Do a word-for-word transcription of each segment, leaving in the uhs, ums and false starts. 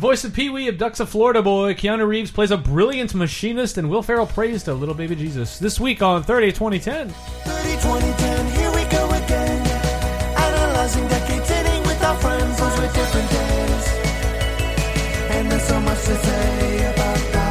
voice of Pee-wee abducts a Florida boy. Keanu Reeves plays a brilliant machinist, and Will Ferrell prays to little baby Jesus. This week on thirty twenty ten. thirty twenty ten, here we go again. Analyzing decades, sitting with our friends. Those were different days. And there's so much to say about that.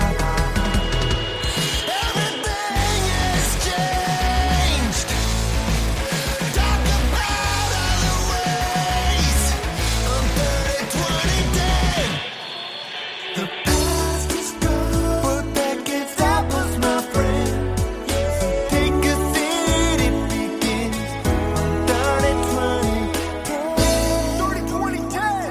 Everything has changed. Talk about other ways. On thirty twenty ten. The past is gone. For decades that was my friend. Take a seat, it begins on thirty twenty ten.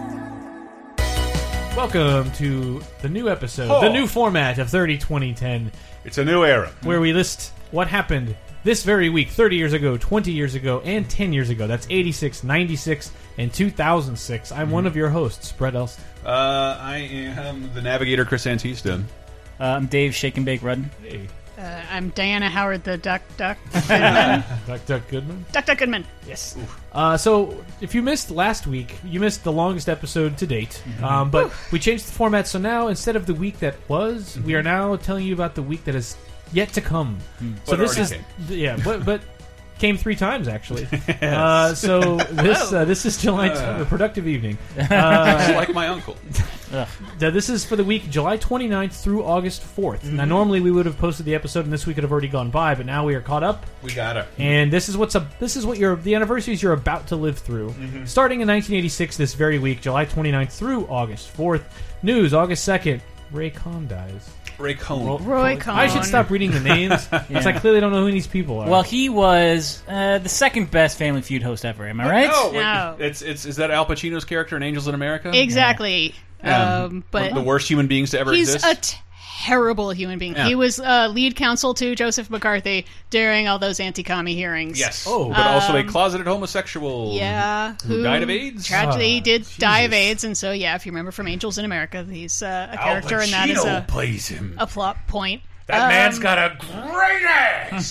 Welcome to the new episode, Oh. the new format of thirty twenty ten, It's a new era. where we list what happened this very week, thirty years ago, twenty years ago, and ten years ago. That's eighty-six, ninety-six, and two thousand six. I'm one of your hosts, Brett Elston. Uh, I am the navigator, Chris Antista. Uh, I'm Dave Shake and Bake Rudden. Hey, Uh, I'm Diana Howard, the Duck Duck Goodman. Duck Duck Goodman. Duck Duck Goodman. Yes. Uh, so, if you missed last week, you missed the longest episode to date. Um, but we changed the format, so now instead of the week that was, we are now telling you about the week that is yet to come. So But this already is came. yeah, but but came three times actually. Uh, so this uh, this is July t- a productive evening. Uh, like my uncle. Now, this is for the week July twenty-ninth through August fourth. Now, normally we would have posted the episode, and this week would have already gone by, but now we are caught up. We got her. And this is what's a, this is what you're the anniversaries you're about to live through. Starting in nineteen eighty-six, this very week, July twenty-ninth through August fourth. News: August second, Ray Cohn dies. Ray Cohn. Well, Roy Cohn. I should stop reading the names because I clearly don't know who these people are. Well, he was uh, the second best Family Feud host ever. Am I right? No, wait, No. It's, it's, is that Al Pacino's character in Angels in America? Exactly. Yeah. Um, but the worst human beings to ever he's exist? a terrible human being. Yeah. He was uh, lead counsel to Joseph McCarthy during all those anti-commie hearings. Yes. Oh. But also a Um, closeted homosexual. Yeah. Who died of AIDS? Tragically, he Ah, did die of Jesus. AIDS, and so yeah, if you remember from Angels in America, he's uh, a character, and that is a, plays him. a plot point. That Um, man's got a great ass!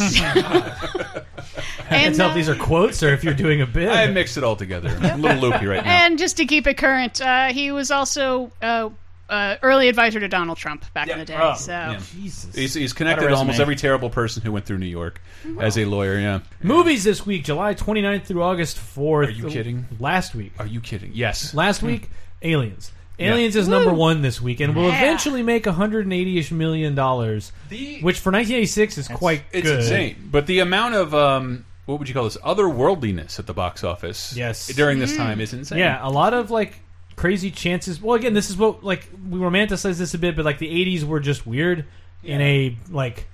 I can't and, tell if uh, these are quotes or if you're doing a bit. I mixed it all together. I'm a little loopy right now. And just to keep it current, uh, he was also uh, uh, early advisor to Donald Trump back in the day. Oh, so yeah. Jesus. He's, he's What connected a to almost resume. every terrible person who went through New York as a lawyer, yeah. Movies this week, July twenty-ninth through August fourth. Are you kidding? Last week. Are you kidding? Yes. Last week, Aliens. Aliens is number one this week, and will Yeah. eventually make one hundred eighty-ish million dollars, The- which for nineteen eighty-six is quite It's good. insane. But the amount of, um, what would you call this, otherworldliness at the box office Yes. during this time is insane. Yeah, a lot of like crazy chances. Well, again, this is what like we romanticize this a bit, but like the eighties were just weird in a like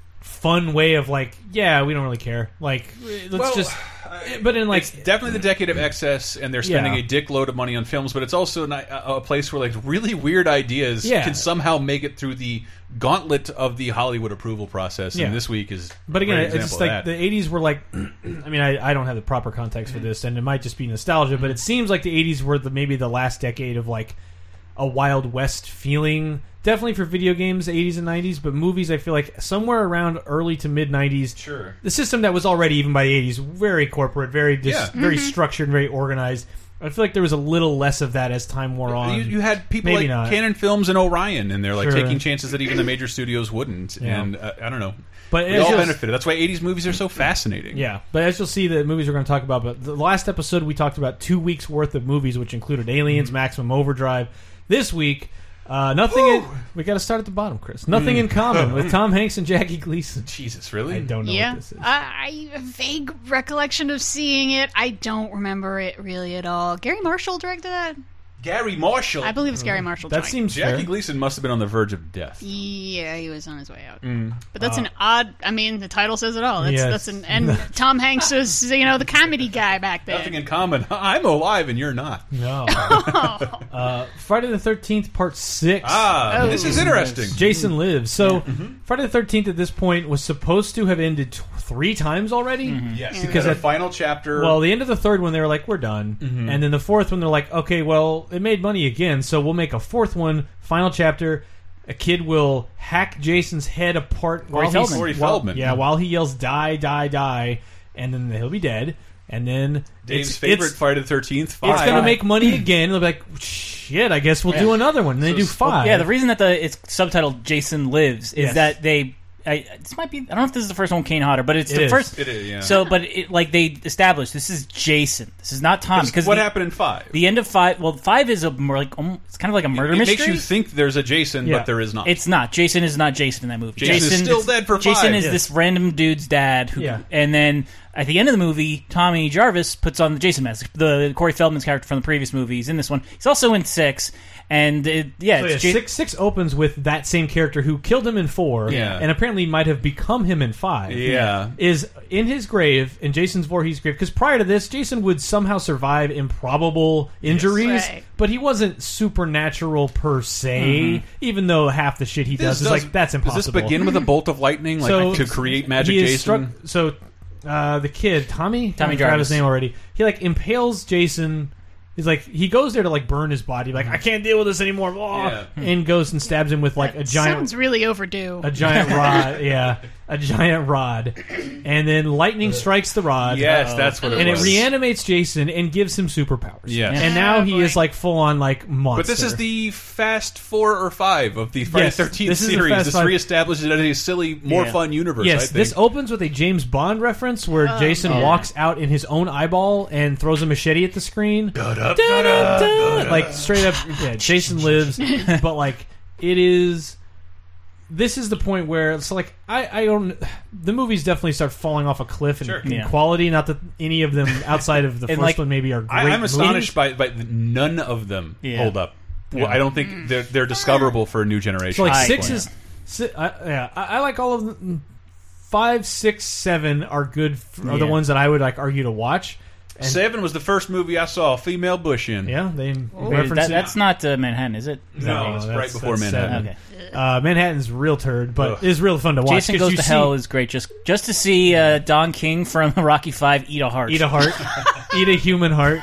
fun way of like, yeah, we don't really care. Like, let's Well, just. But in like, It's definitely the decade of excess, and they're spending Yeah. a dick load of money on films, but it's also a, a place where like really weird ideas Yeah. can somehow make it through the gauntlet of the Hollywood approval process, Yeah. and this week is but again, a great it's example just of like that. the eighties were like. I mean, I, I don't have the proper context for this, and it might just be nostalgia, but it seems like the eighties were the maybe the last decade of like a Wild West feeling. Definitely for video games, eighties and nineties, but movies, I feel like somewhere around early to mid nineties. Sure. The system that was already, even by the eighties, very corporate, very dis- Yeah. very structured, very organized. I feel like there was a little less of that as time wore on. You, you had people Maybe like not. Canon Films and Orion, and they're like Sure. taking chances that even the major studios wouldn't. Yeah. And uh, I don't know, But we as all you'll- benefited. That's why eighties movies are so fascinating. Yeah, but as you'll see, the movies we're going to talk about. But the last episode, we talked about two weeks worth of movies, which included Aliens, Maximum Overdrive. This week, uh, nothing. In, we got to start at the bottom, Chris. Nothing in Common with Tom Hanks and Jackie Gleason. Jesus, really? I don't know yeah, what this is. I, I a vague recollection of seeing it. I don't remember it really at all. Gary Marshall directed that. Gary Marshall. I believe it's Gary Marshall. That joint. seems Jackie fair. Gleason must have been on the verge of death. Yeah, he was on his way out. Mm. But that's Uh, an odd. I mean, the title says it all. That's, Yes. that's an and Tom Hanks was you know the comedy guy back then. Nothing in common. I'm alive and you're not. No. uh, Friday the thirteenth, Part Six. Ah, Oh. this is interesting. Jason Lives. So, Friday the thirteenth at this point was supposed to have ended t- three times already. Yes, Because because the at- final chapter. Well, the end of the third one, they were like, we're done. And then the fourth one, they're like, okay, well, it made money again, so we'll make a fourth one, final chapter. A kid will hack Jason's head apart while Corey he's- Feldman. Corey while- Feldman. Yeah, while he yells, die, die, die, and then he'll be dead. and then Dave's it's, favorite it's, Friday the thirteenth. Five. it's going to make money again. They'll be like, shit, I guess we'll Yeah. do another one. And they So do s- five. Yeah, the reason that the it's subtitled Jason Lives is Yes. that they. I, this might be. I don't know if this is the first one, Kane Hodder, but it's It the is. first. It is, yeah. So, but it, like they established, this is Jason. This is not Tommy. Because what the, happened in five? The end of five. Well, five is a more like um, it's kind of like a murder it mystery. makes you think there's a Jason, Yeah. but there is not. It's not. Jason is not Jason in that movie. Jason is still it's- dead for Jason five. is Yeah. this random dude's dad. Who, Yeah. And then at the end of the movie, Tommy Jarvis puts on the Jason mask. The Corey Feldman's character from the previous movie is in this one. He's also in six. And it, yeah, So it's yeah, Ja- six six opens with that same character who killed him in four, Yeah. and apparently might have become him in five. Yeah. is in his grave, in Jason's Voorhees grave. Because prior to this, Jason would somehow survive improbable injuries, Right. but he wasn't supernatural per se. Even though half the shit he does, is like that's impossible. Does this begin with a bolt of lightning, like So, to create magic he is Jason? struck- so uh, the kid, Tommy, Tommy I forgot Jarvis. his name already. He like impales Jason. He's like he goes there to like burn his body, like I can't deal with this anymore, blah, Yeah. and goes and stabs him with like a giant Sounds really overdue. a giant rod, yeah, a giant rod, and then lightning strikes the rod. Yes, that's what it and was. it reanimates Jason and gives him superpowers. Yes. and now Oh, he boy. is like full on like monster. But this is the Fast Four or Five of the Friday Yes, the thirteenth this is the series. Fast This Five. reestablishes it as a silly, more Yeah. fun universe. I yes. think. This opens with a James Bond reference where Jason yeah. walks out in his own eyeball and throws a machete at the screen. Da-da-da. Like straight up, yeah, Jason lives, but like it is. This is the point where it's like I, I don't. The movies definitely start falling off a cliff in, Sure. in Yeah. quality. Not that any of them outside of the And, first like, one maybe are great. I, I'm astonished movies. by, by none of them Yeah. hold up. Well, Yeah. I don't think they're they're discoverable for a new generation. So like I- six yeah. is, si- I, yeah, I, I like all of them. Five, six, seven are good. f Are the Yeah. ones that I would like argue to watch. And Seven was the first movie I saw a female Bush in. yeah, they Wait, reference that, it. that's not uh, Manhattan, is it? Is that No, right? it's that's- right before that's Manhattan. seven. Okay. Uh, Manhattan's real turd, but Ugh. is real fun to watch. Jason 'cause Goes you to see- Hell is great just just to see uh, Don King from Rocky Five eat a heart. Eat a heart, eat a human heart.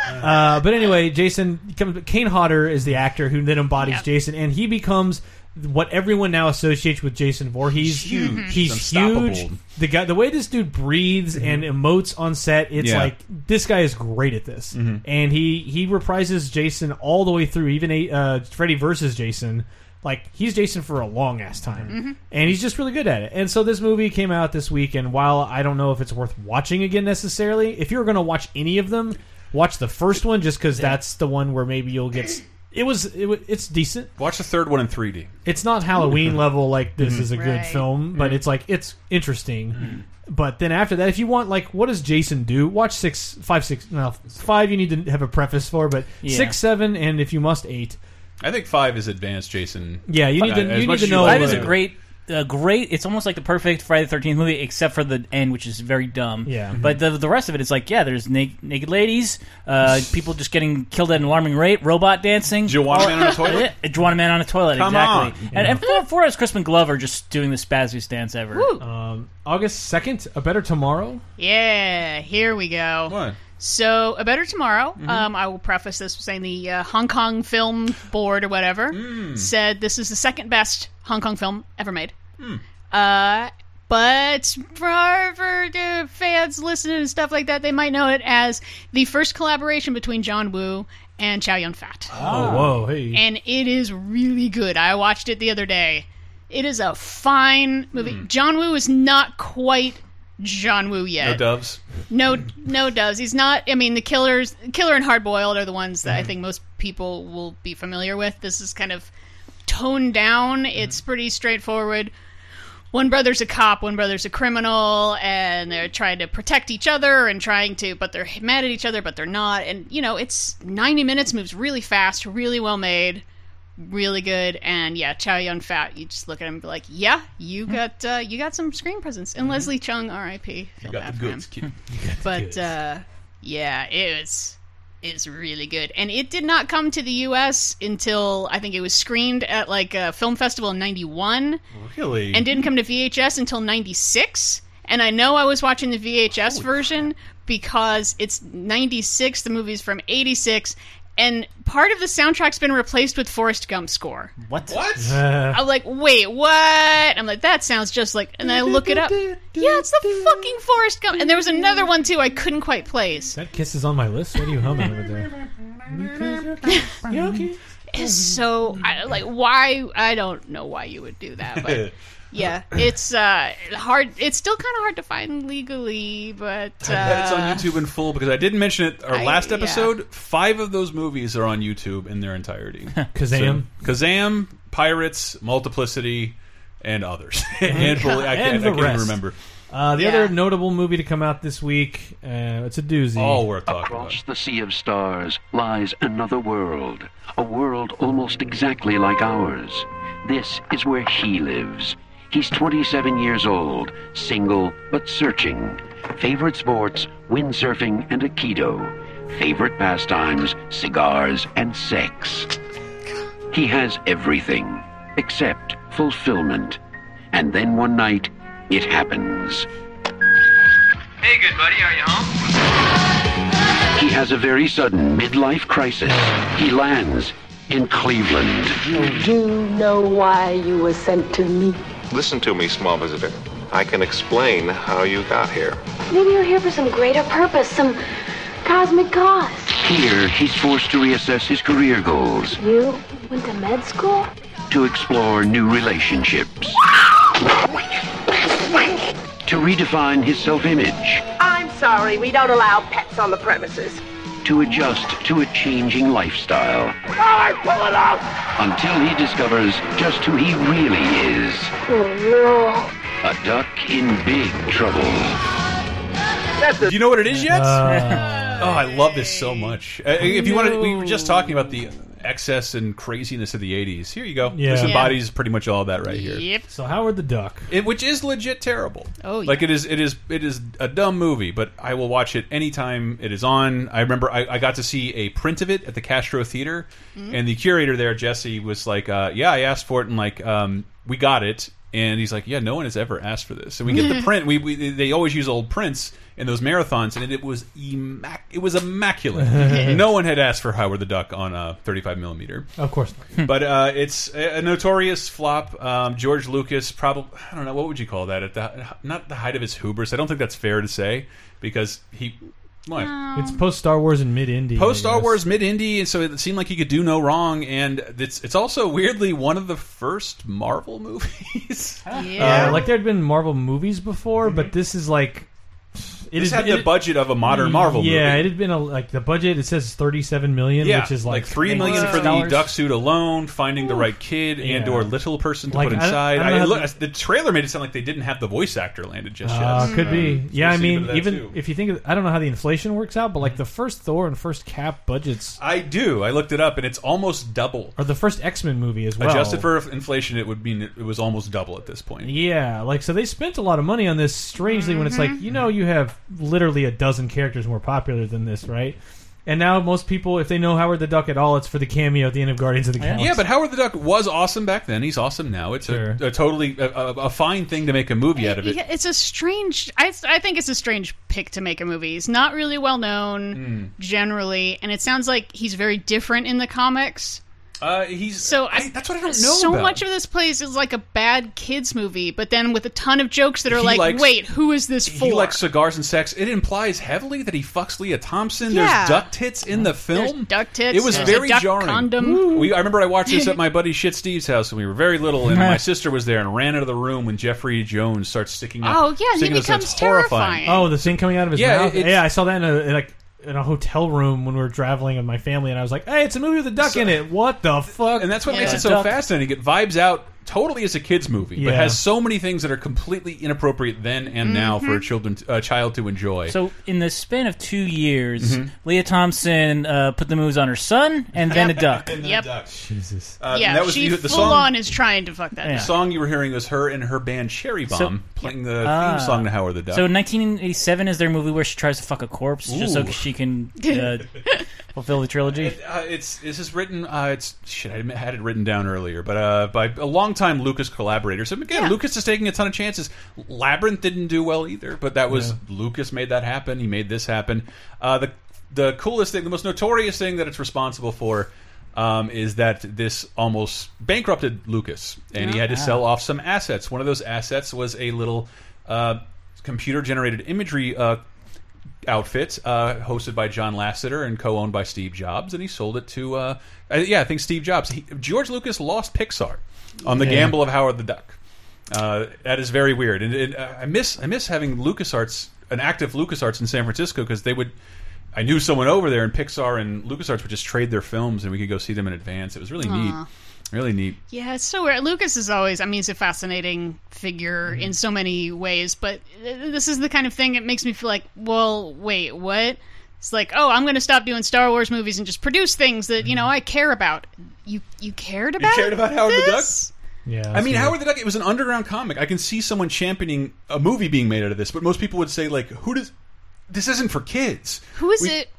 Uh, but anyway, Jason comes. Kane Hodder is the actor who then embodies Yep. Jason, and he becomes what everyone now associates with Jason Voorhees. He's huge. He's Unstoppable. huge. The guy, the way this dude breathes and emotes on set, it's Yeah. like this guy is great at this, and he he reprises Jason all the way through. Even uh, Freddy versus Jason. Like he's Jason for a long ass time, and he's just really good at it. And so this movie came out this week, and while I don't know if it's worth watching again necessarily, if you're going to watch any of them, watch the first one just because that's the one where maybe you'll get. s- It was it, wa- it's decent. Watch the third one in three D. It's not Halloween level like this is a good Right. film, but it's like it's interesting. But then after that, if you want like what does Jason do? Watch six, five, six. No, five you need to have a preface for, but Yeah. six, seven, and if you must eight. I think five is advanced Jason. Yeah, you need to Uh, as you much need to as know. you Five like is it. a great, a great. It's almost like the perfect Friday the thirteenth movie, except for the end, which is very dumb. Yeah. But the the rest of it is like, yeah, there's naked, naked ladies, uh, people just getting killed at an alarming rate, robot dancing, Joanna Man on a toilet? Yeah, Joanna Man on a toilet, Come exactly. on. And, and for, for us, Crispin Glover just doing the spazziest dance ever. Woo. Um, August second, A Better Tomorrow. Yeah, here we go. What? So, A Better Tomorrow, um, I will preface this with saying the uh, Hong Kong Film Board or whatever said this is the second best Hong Kong film ever made. Uh, but for our uh, fans listening and stuff like that, they might know it as the first collaboration between John Woo and Chow Yun-fat. Oh, whoa, hey. And it is really good. I watched it the other day. It is a fine movie. John Woo is not quite John Woo yet. No doves. No, no, does he's not? I mean, the killers, Killer and Hard Boiled are the ones that I think most people will be familiar with. This is kind of toned down. It's pretty straightforward. One brother's a cop, one brother's a criminal, and they're trying to protect each other and trying to, but they're mad at each other, but they're not. And you know, it's ninety minutes, moves really fast, really well made. Really good, and yeah, Chow Yun-fat. You just look at him and be like, "Yeah, you got uh, you got some screen presence." And Leslie Chung, R I P You got the goods, kid. But uh, yeah, it was is really good, and it did not come to the U S until I think it was screened at like a film festival in ninety-one, Really? and didn't come to V H S until ninety-six. And I know I was watching the V H S version because it's ninety-six. The movie's from eighty-six. And part of the soundtrack's been replaced with Forrest Gump score. What? What? Uh, I'm like, wait, what? I'm like, that sounds just like. And I look it up. Yeah, it's the fucking Forrest Gump. And there was another one too I couldn't quite place. that kiss is on my list. What are you humming over there? It's so I, like why I don't know why you would do that, but yeah, it's uh, hard. It's still kind of hard to find legally, but uh, I bet it's on YouTube in full because I didn't mention it. Our I- last yeah. episode, five of those movies are on YouTube in their entirety. Kazam. So, Kazam, Pirates, Multiplicity, and others. and I, And can't, the I can't rest. remember. Uh, the Yeah. other notable movie to come out this week, uh, it's a doozy. All worth talking Across about. the sea of stars lies another world, a world almost exactly like ours. This is where he lives. He's twenty-seven years old, single but searching. Favorite sports, windsurfing and Aikido. Favorite pastimes, cigars and sex. He has everything except fulfillment. And then one night, it happens. Hey, good buddy, are you home? He has a very sudden midlife crisis. He lands in Cleveland. Do you know why you were sent to me? Listen to me, small visitor. I can explain how you got here. Maybe you're here for some greater purpose, some cosmic cause. Here, he's forced to reassess his career goals, You went to med school? to explore new relationships, to redefine his self-image, I'm sorry, we don't allow pets on the premises. to adjust to a changing lifestyle, Pull it out! until he discovers just who he really is. Oh, A duck in big trouble. Do you know what it is yet? Uh, oh, I love this so much. Uh, if you want to, we were just talking about the excess and craziness of the eighties. Here you go. Yeah. This Yeah. embodies pretty much all that right here. Yep. so Howard the Duck. It, which is legit terrible. Oh, yeah. Like it is, it is, it is a dumb movie, but I will watch it anytime it is on. I remember I, I got to see a print of it at the Castro Theater, Mm-hmm. and the curator there, Jesse, was like, uh, "Yeah, I asked for it, and like, um, we got it." And he's like, "Yeah, no one has ever asked for this." And we get the print. We, we they always use old prints in those marathons, and it was immac it was immaculate. No one had asked for Howard the Duck on a thirty-five millimeter. Of course not. But uh, it's a, a notorious flop. Um, George Lucas, probably, I don't know, what would you call that? At the not the height of his hubris. I don't think that's fair to say because he. What? It's post Star Wars and mid indie. Post Star Wars, mid indie, and so it seemed like he could do no wrong. And it's it's also weirdly one of the first Marvel movies. Yeah. Uh, like there had been Marvel movies before, but this is like it This is- had it- the budget of a modern Marvel movie. Yeah, it had been a, like the budget. It says thirty-seven million, Yeah, which is like, three million for the dollars. duck suit alone, finding the right kid Yeah. and or little person to Like, put I- inside. I don't know I, how look, the- the trailer made it sound like they didn't have the voice actor landed just Uh, yet. could be. So Yeah, we'll I see mean, about that even too. if you think of, I don't know how the inflation works out, but like the first Thor and first Cap budgets, I do. I looked it up, and it's almost double. or the first X Men movie as well. Adjusted for inflation, it would mean it was almost double at this point. Yeah, like so they spent a lot of money on this. Strangely, when it's like you know you have literally a dozen characters more popular than this, right? And now most people, if they know Howard the Duck at all, it's for the cameo at the end of Guardians of the Galaxy. Yeah, but Howard the Duck was awesome back then. He's awesome now. It's Sure. a, a totally a, a, a fine thing to make a movie out of it. Yeah, it's a strange. I, I think it's a strange pick to make a movie. He's not really well known Hmm. generally, and it sounds like he's very different in the comics. Uh, he's So I, I, that's what I don't know. So about. much of this plays is like a bad kids movie, but then with a ton of jokes that are He like, likes- "Wait, who is this for?" He likes cigars and sex. It implies heavily that he fucks Leah Thompson. Yeah. There's duck tits in the film. There's duck tits. It was there's very a duck jarring. condom. We, I remember I watched this at my buddy Shit Steve's house when we were very little, and my sister was there and ran out of the room when Jeffrey Jones starts sticking up. Oh, yeah, he sticking those- becomes it's horrifying. terrifying. Oh, the thing coming out of his Yeah, mouth. it's- Yeah, I saw that in a in like in a hotel room when we were traveling with my family, and I was like, "Hey, it's a movie with a duck So- in it. What the fuck?" And that's what Yeah. makes it so Duck. fascinating. It vibes out totally as a kids movie, but Yeah. has so many things that are completely inappropriate then and now for a children a child to enjoy. So, in the span of two years, Mm-hmm. Leah Thompson uh, put the moves on her son and then a duck. Yep. Jesus. Uh, Yeah, and that was she the, the full song. on is trying to fuck that. Yeah. The song you were hearing was her and her band Cherry Bomb So- playing the Ah. theme song to Howard the Duck. So, in nineteen eighty-seven is their movie where she tries to fuck a corpse just so Ooh. she can uh, fulfill the trilogy. It, uh, it's this is written. Uh, it's shit. I had it written down earlier, but uh, by a longtime Lucas collaborator. So again, Yeah. Lucas is taking a ton of chances. Labyrinth didn't do well either, but that was Lucas made that happen. He made this happen. Uh, the the coolest thing, the most notorious thing that it's responsible for. Um, is that this almost bankrupted Lucas, and he had to Wow. sell off some assets. One of those assets was a little uh, computer-generated imagery uh, outfit uh, hosted by John Lasseter and co-owned by Steve Jobs, and he sold it to, uh, uh, yeah, I think Steve Jobs. He, George Lucas lost Pixar on the Yeah. gamble of Howard the Duck. Uh, that is very weird, and, and uh, I miss I miss having LucasArts, an active LucasArts in San Francisco, because they would. I knew someone over there, and Pixar and LucasArts would just trade their films, and we could go see them in advance. It was really Aw. neat, really neat. Yeah, it's so weird. Lucas is always, I mean, he's a fascinating figure Mm-hmm. in so many ways, but this is the kind of thing that makes me feel like, well, wait, what? It's like, oh, I'm going to stop doing Star Wars movies and just produce things that, you know, I care about. You you cared about cared about Howard the Duck? this? Yeah, I mean, that's Howard the Duck, it was an underground comic. I can see someone championing a movie being made out of this, but most people would say, like, who does... This isn't for kids. Who is We- it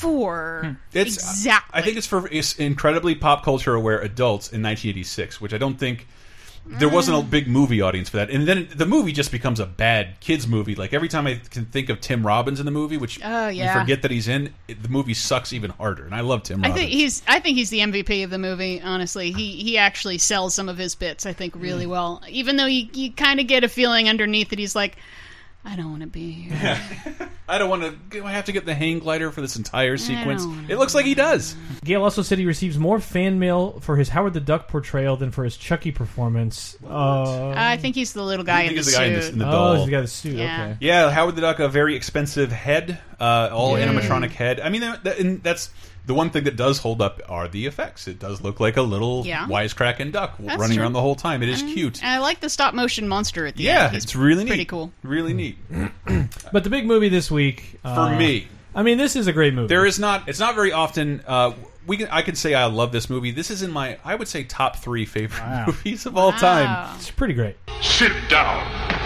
for? It's, exactly. I think it's for it's incredibly pop culture aware adults in nineteen eighty-six, which I don't think... There wasn't a big movie audience for that. And then the movie just becomes a bad kids movie. Like, every time I can think of Tim Robbins in the movie, which Oh, yeah. you forget that he's in, it, the movie sucks even harder. And I love Tim I Robbins. think he's. I think he's the M V P of the movie. Honestly, he he actually sells some of his bits. I think really well. Even though you you kind of get a feeling underneath that he's like, I don't want to be here. I don't want to... Do I have to get the hang glider for this entire sequence? don't wanna It looks like he does. Gale also said he receives more fan mail for his Howard the Duck portrayal than for his Chucky performance. Uh, I think he's the little guy I in think the he's the guy in suit. the, in the oh, doll. he's got a suit. Yeah. Okay. Yeah, Howard the Duck, a very expensive head, uh, all Yeah. animatronic head. I mean, that, that- and that's the one thing that does hold up are the effects. It does look like a little Yeah. wisecracking duck That's running true. around the whole time. It is cute. And I like the stop motion monster at the Yeah, end. He's it's really neat. pretty cool. Really neat. But the big movie this week For uh, me, I mean, this is a great movie. there is not. It's not very often. Uh, we can, I can say I love this movie. This is in my, I would say, top three favorite Wow. movies of all time. Wow. It's pretty great. Sit down.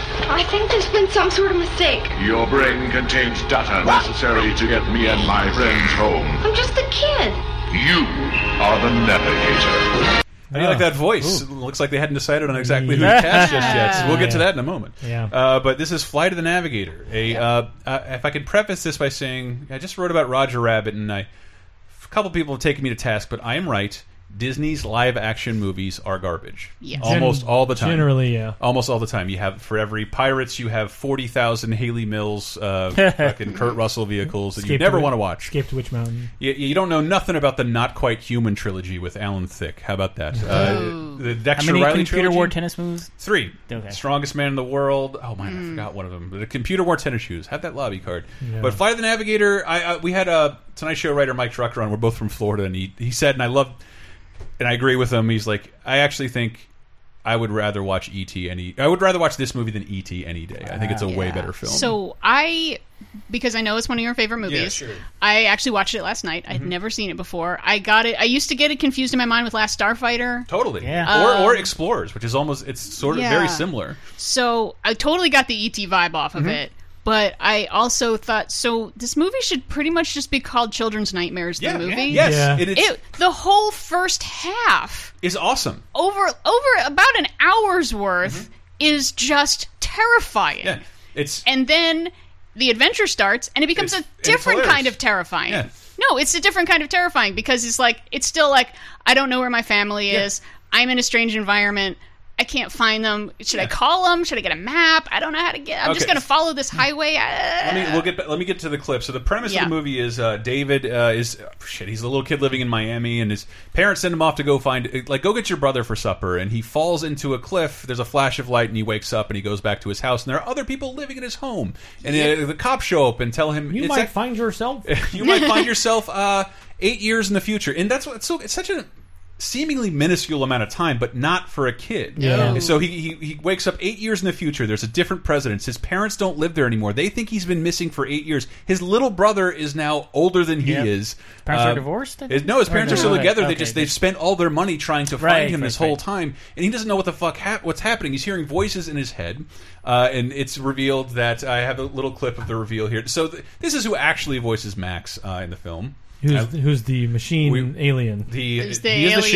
I think there's been some sort of mistake. Your brain contains data necessary to get me and my friends home. I'm just a kid. You are the navigator. How do you like that voice? It looks like they hadn't decided on exactly who to cast just yet. So we'll get to that in a moment. Yeah. Uh, but this is Flight of the Navigator. A uh, uh, if I could preface this by saying, I just wrote about Roger Rabbit, and I, a couple people have taken me to task, but I am right. Disney's live-action movies are garbage. Yes. Almost Gen- all the time. Generally, yeah. Almost all the time. You have, for every Pirates, you have forty thousand Haley Mills, uh, fucking Kurt Russell vehicles that you Escape never to- want to watch. Escape to Witch Mountain. You, you don't know nothing about the Not Quite Human trilogy with Alan Thicke. How about that? Uh, the How Dexter many Riley computer trilogy? war tennis moves? Three. Okay. Strongest Man in the World. Oh, man, Hmm. I forgot one of them. The Computer Wore Tennis Shoes. Had that lobby card. Yeah. But Flight of the Navigator, I, I we had a Tonight Show writer, Mike Trucker, on. We're both from Florida, and he, he said, and I love, and I agree with him, he's like, I actually think I would rather watch E T any, I would rather watch this movie than E T any day. I think it's a way Yeah. better film. So I, because I know it's one of your favorite movies, Yeah, sure. I actually watched it last night. I'd never seen it before. I got it. I used to get it confused in my mind with Last Starfighter. Totally. Yeah. Or, Um, or Explorers, which is almost, it's sort of Yeah. very similar. So I totally got the E T vibe off Mm-hmm. of it. But I also thought, so this movie should pretty much just be called Children's Nightmares, the Yeah. movie. Yes. Yeah. It, it's, It, the whole first half, is awesome. over over about an hour's worth, is just terrifying. Mm-hmm. Yeah. It's, And then the adventure starts, and it becomes It's- a and it's different hilarious. kind of terrifying. Yeah. No, it's a different kind of terrifying because it's like it's still like I don't know where my family Yeah. is. I'm in a strange environment. I can't find them. Should I Yeah. call them? Should I get a map? I don't know how to get. I'm just Okay. going to follow this highway. Let me we'll get let me get to the clip. So the premise Yeah. of the movie is uh, David uh, is uh, shit. He's a little kid living in Miami, and his parents send him off to go find like go get your brother for supper. And he falls into a cliff. There's a flash of light, and he wakes up and he goes back to his house. And there are other people living in his home. And uh, the cops show up and tell him You it's might ac- find yourself. you might find yourself uh, eight years in the future. And that's what it's so it's such a seemingly minuscule amount of time, but not for a kid. Yeah. And so he, he he wakes up eight years in the future. There's a different president. His parents don't live there anymore. They think he's been missing for eight years. His little brother is now older than he Yep. is. Parents are Um, divorced, I his- think? no, his Or parents no? are still Okay, together. They okay, just good. they've spent all their money trying to find Right, him right, this whole right. time, and he doesn't know what the fuck hap what's happening. He's hearing voices in his head, uh, and it's revealed that I have a little clip of the reveal here. So th this is who actually voices Max uh, in the film. Who's Uh, who's the machine we- alien? the Who's the he is the ship. alien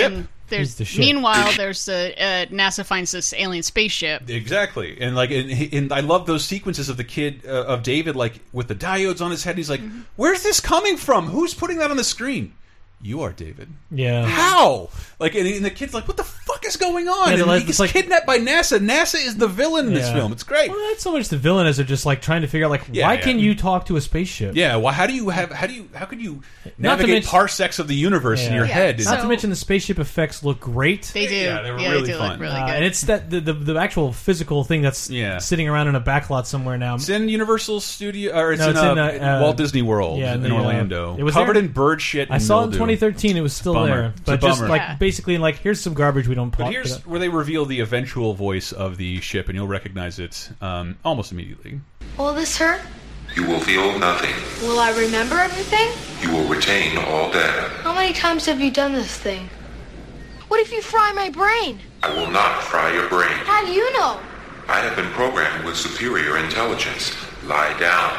There's the ship. meanwhile, there's a, uh, NASA finds this alien spaceship. Exactly, and like, and, and I love those sequences of the kid uh, of David, like with the diodes on his head. He's like, Mm-hmm. "Where's this coming from? Who's putting that on the screen?" You are David. Yeah. How? Like, and, and the kid's like, "What the fuck is going on?" Yeah, and like- he's it's like- kidnapped by NASA. NASA is the villain in this Yeah. film. It's great. Well, not so much the villain as they're just like trying to figure out like Yeah, why yeah. can you talk to a spaceship? Yeah. Well, how do you have? How do you? How could you Not to navigate mention- parsecs of the universe in Yeah. your Yeah. head? And- Not to So- mention the spaceship effects look great. They do. Yeah, they were yeah, really they do fun. look really Uh, good. and it's that the, the the actual physical thing that's Yeah. sitting around in a backlot somewhere now. It's in Universal Studio, or it's No, in, it's uh, in, uh, Walt Disney World yeah, in the, uh, Orlando. it was covered there- in bird shit. I and saw it in mildew. twenty thirteen. It was still Bummer. there, It's a but just bummer. like Yeah. basically like here's some garbage we don't. But plot. here's where they reveal the eventual voice of the ship, and you'll recognize it um, almost immediately. Will this hurt? You will feel nothing. Will I remember everything? You will retain all data. How many times have you done this thing? What if you fry my brain? I will not fry your brain. How do you know? I have been programmed with superior intelligence. Lie down.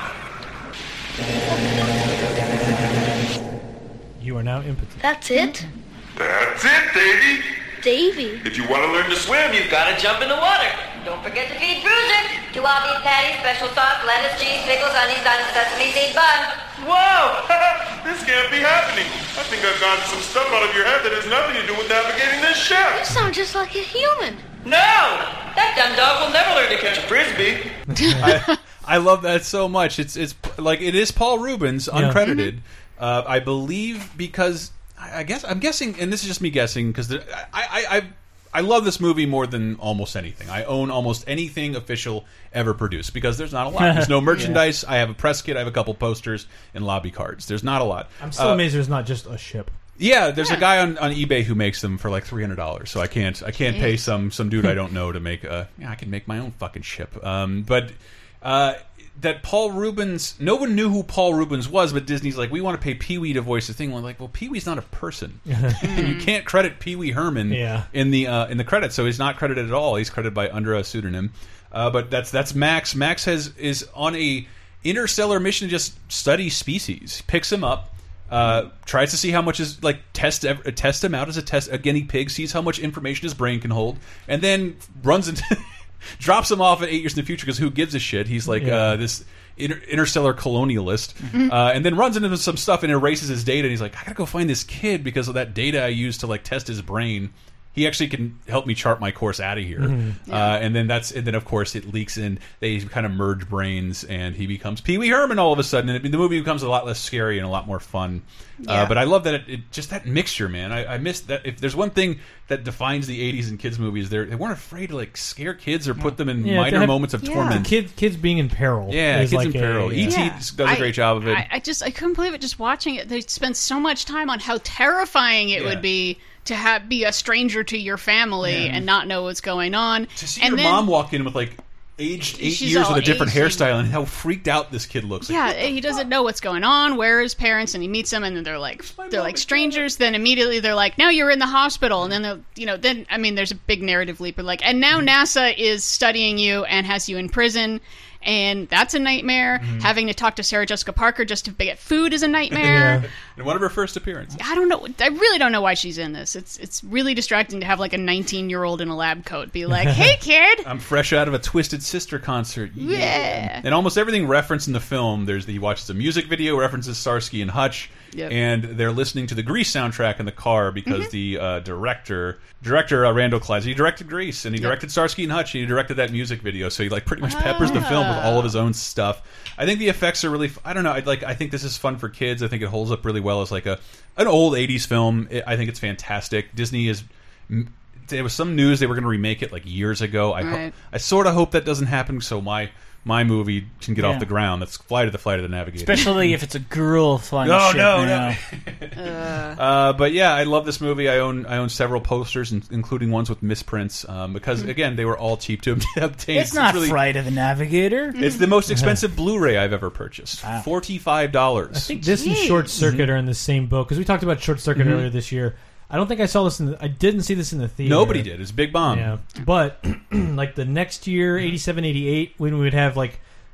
You are now impotent. That's it? That's it, Davy. Davy? If you want to learn to swim, you've got to jump in the water. Don't forget to feed Bruiser. Two all-beef patties, special sauce, lettuce, cheese, pickles, onions, on a sesame seed bun. Wow! This can't be happening. I think I've gotten some stuff out of your head that has nothing to do with navigating this ship. You sound just like a human. No! That dumb dog will never learn to catch a frisbee. I, I love that so much. It's it's like it is Paul Rubens, Yeah. uncredited. Uh, I believe because I I guess I'm guessing, and this is just me guessing because I, I I I love this movie more than almost anything. I own almost anything official ever produced because there's not a lot. There's no merchandise. I have a press kit. I have a couple posters and lobby cards. There's not a lot. I'm still Uh, amazed there's not just a ship. Yeah, there's a guy on, on eBay who makes them for like three hundred dollars. So I can't I can't pay Jeez. some some dude I don't know to make a. Yeah, I can make my own fucking ship. Um, but uh, that Paul Rubens, no one knew who Paul Rubens was, but Disney's like, we want to pay Pee Wee to voice the thing. We're like, well, Pee Wee's not a person. You can't credit Pee Wee Herman Yeah. in the uh, in the credits, so he's not credited at all. He's credited by under a pseudonym. Uh, but that's that's Max. Max has is on a interstellar mission to just study species. Picks him up. Uh, tries to see how much is like test ev- test him out as a test a guinea pig, sees how much information his brain can hold, and then runs into drops him off at eight years in the future because who gives a shit? He's like Yeah. uh, this inter interstellar colonialist, uh, and then runs into some stuff and erases his data. And he's like, I gotta go find this kid because of that data I used to like test his brain. He actually can help me chart my course out of here. Mhm. Uh, and then that's and then of course it leaks in. They kind of merge brains, and he becomes Pee Wee Herman all of a sudden. And it, the movie becomes a lot less scary and a lot more fun. Yeah. Uh, but I love that it, it just that mixture, man. I, I miss that. If there's one thing that defines the eighties and kids movies, they're, they weren't afraid to like scare kids or put them in Yeah, minor to have- moments of Yeah. torment. Kids, kids being in peril. Yeah, is kids like in peril. A, E T Yeah. does a I- great job of it. I, I just I couldn't believe it just watching it. They spent so much time on how terrifying it Yeah. would be to have be a stranger to your family Yeah. and not know what's going on. To see and your then, mom walk in with like aged eight She's years all with a different aged and- hairstyle and how freaked out this kid looks. Like, Yeah, what the he doesn't know what's going on. Where are his parents? And he meets them, and then they're like my they're mom like and strangers. Then immediately they're like, now you're in the hospital, and then they're you know then I mean there's a big narrative leap. But like, and now Mm-hmm. NASA is studying you and has you in prison. And that's a nightmare. Mm-hmm. Having to talk to Sarah Jessica Parker just to get food is a nightmare. Yeah. in one of her first appearances. I don't know. I really don't know why she's in this. It's it's really distracting to have like a nineteen year old in a lab coat be like, "Hey, kid." I'm fresh out of a Twisted Sister concert. Yeah. Yeah. And almost everything referenced in the film, there's the, he watches a music video, references Starsky and Hutch, Yep. and they're listening to the Grease soundtrack in the car because Mm-hmm. the uh, director, director uh, Randall Kleiser, he directed Grease, and he Yep. directed Starsky and Hutch, and he directed that music video, so he like pretty much peppers the film with Ah. all of his own stuff. I think the effects are really, f- I don't know, I like. I think this is fun for kids. I think it holds up really well as like a an old eighties film. It, I think it's fantastic. Disney is. There was some news they were going to remake it like years ago. I ho- Right. I sort of hope that doesn't happen, so my my movie can get Yeah. off the ground. That's Flight of the Flight of the Navigator. Especially if it's a girl flying No, a ship. no, you no. know. Uh, but yeah, I love this movie. I own I own several posters, in- including ones with misprints, um, because again they were all cheap to obtain. It's not really, Flight of the Navigator. It's the most expensive Blu-ray I've ever purchased. Wow. Forty five dollars. I think this and Short Circuit are in the same boat because we talked about Short Circuit earlier this year. I don't think I saw this in. The, I didn't see this in the theater. Nobody did. It's a big bomb. Yeah, but like the next year, eighty-seven, eighty-eight, when we would have like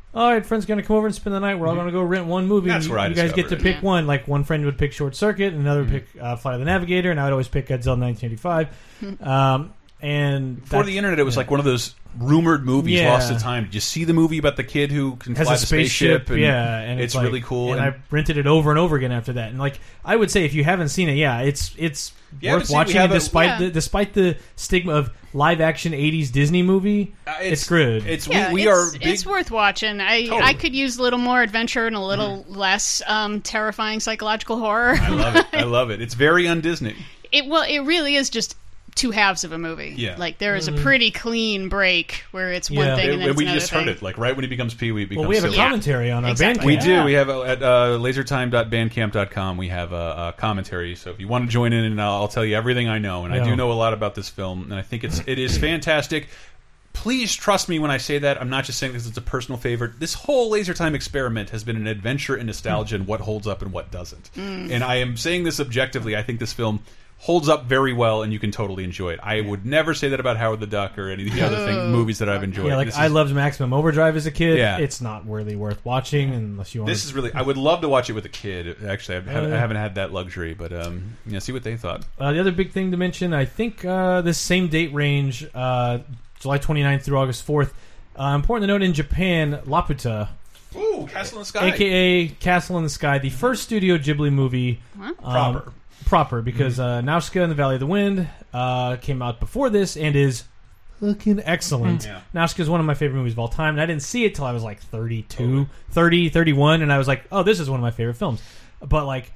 all right, friend's gonna come over and spend the night. We're all gonna go rent one movie. That's you, where I you guys get to discovered pick it. one. Like one friend would pick Short Circuit, and another would pick uh, Flight of the Navigator, and I would always pick Godzilla nineteen eighty-five. um, and Before the internet, it was like one of those rumored movies, Yeah. lost to time. Did you see the movie about the kid who can has fly a the spaceship, spaceship? And yeah, and it's, it's, like- really cool. And, I rented it over and over again after that. And like I would say, if you haven't seen it, yeah, it's it's You haven't worth seen it, we watching. have And a- despite Yeah. the despite the stigma of live action eighties Disney movie, Uh, it's, good. It's Yeah, we, we it's, are big. it's worth watching. I Totally. I could use a little more adventure and a little less um, terrifying psychological horror. I love it. I love it. It's very un-Disney. It well, it really is just two halves of a movie. Yeah. Like there is a pretty clean break where it's one Yeah. thing and And then it's we another just thing. heard it. Like right when he becomes Pee-wee, it becomes well, we have a silly. commentary on our Exactly. Bandcamp. We Yeah. do. We have a, at uh, lasertime dot bandcamp dot com. We have a, a commentary. So if you want to join in, and I'll, I'll tell you everything I know, and I Yeah. do know a lot about this film, and I think it's it is fantastic. Please trust me when I say that. I'm not just saying this is a personal favorite. This whole Laser Time experiment has been an adventure in nostalgia and what holds up and what doesn't. And I am saying this objectively. I think this film holds up very well, and you can totally enjoy it. I would never say that about Howard the Duck or any of the other thing, movies that I've enjoyed. Yeah, like This I is- loved Maximum Overdrive as a kid. Yeah. It's not really worth watching unless you want. This is really. I would love to watch it with a kid. Actually, I haven't, Uh, I haven't had that luxury, but um, yeah, see what they thought. Uh, the other big thing to mention, I think uh, this same date range, uh, July twenty-ninth through August fourth. Uh, important to note, in Japan, Laputa, Ooh, Castle in the Sky. a k a. Castle in the Sky, the first Studio Ghibli movie. What? um, Proper. proper, because uh, Nausicaa and the Valley of the Wind uh, came out before this and is fucking excellent. Yeah. Nausicaa is one of my favorite movies of all time, and I didn't see it till I was like thirty-two, thirty, thirty-one, and I was like, oh, this is one of my favorite films. But like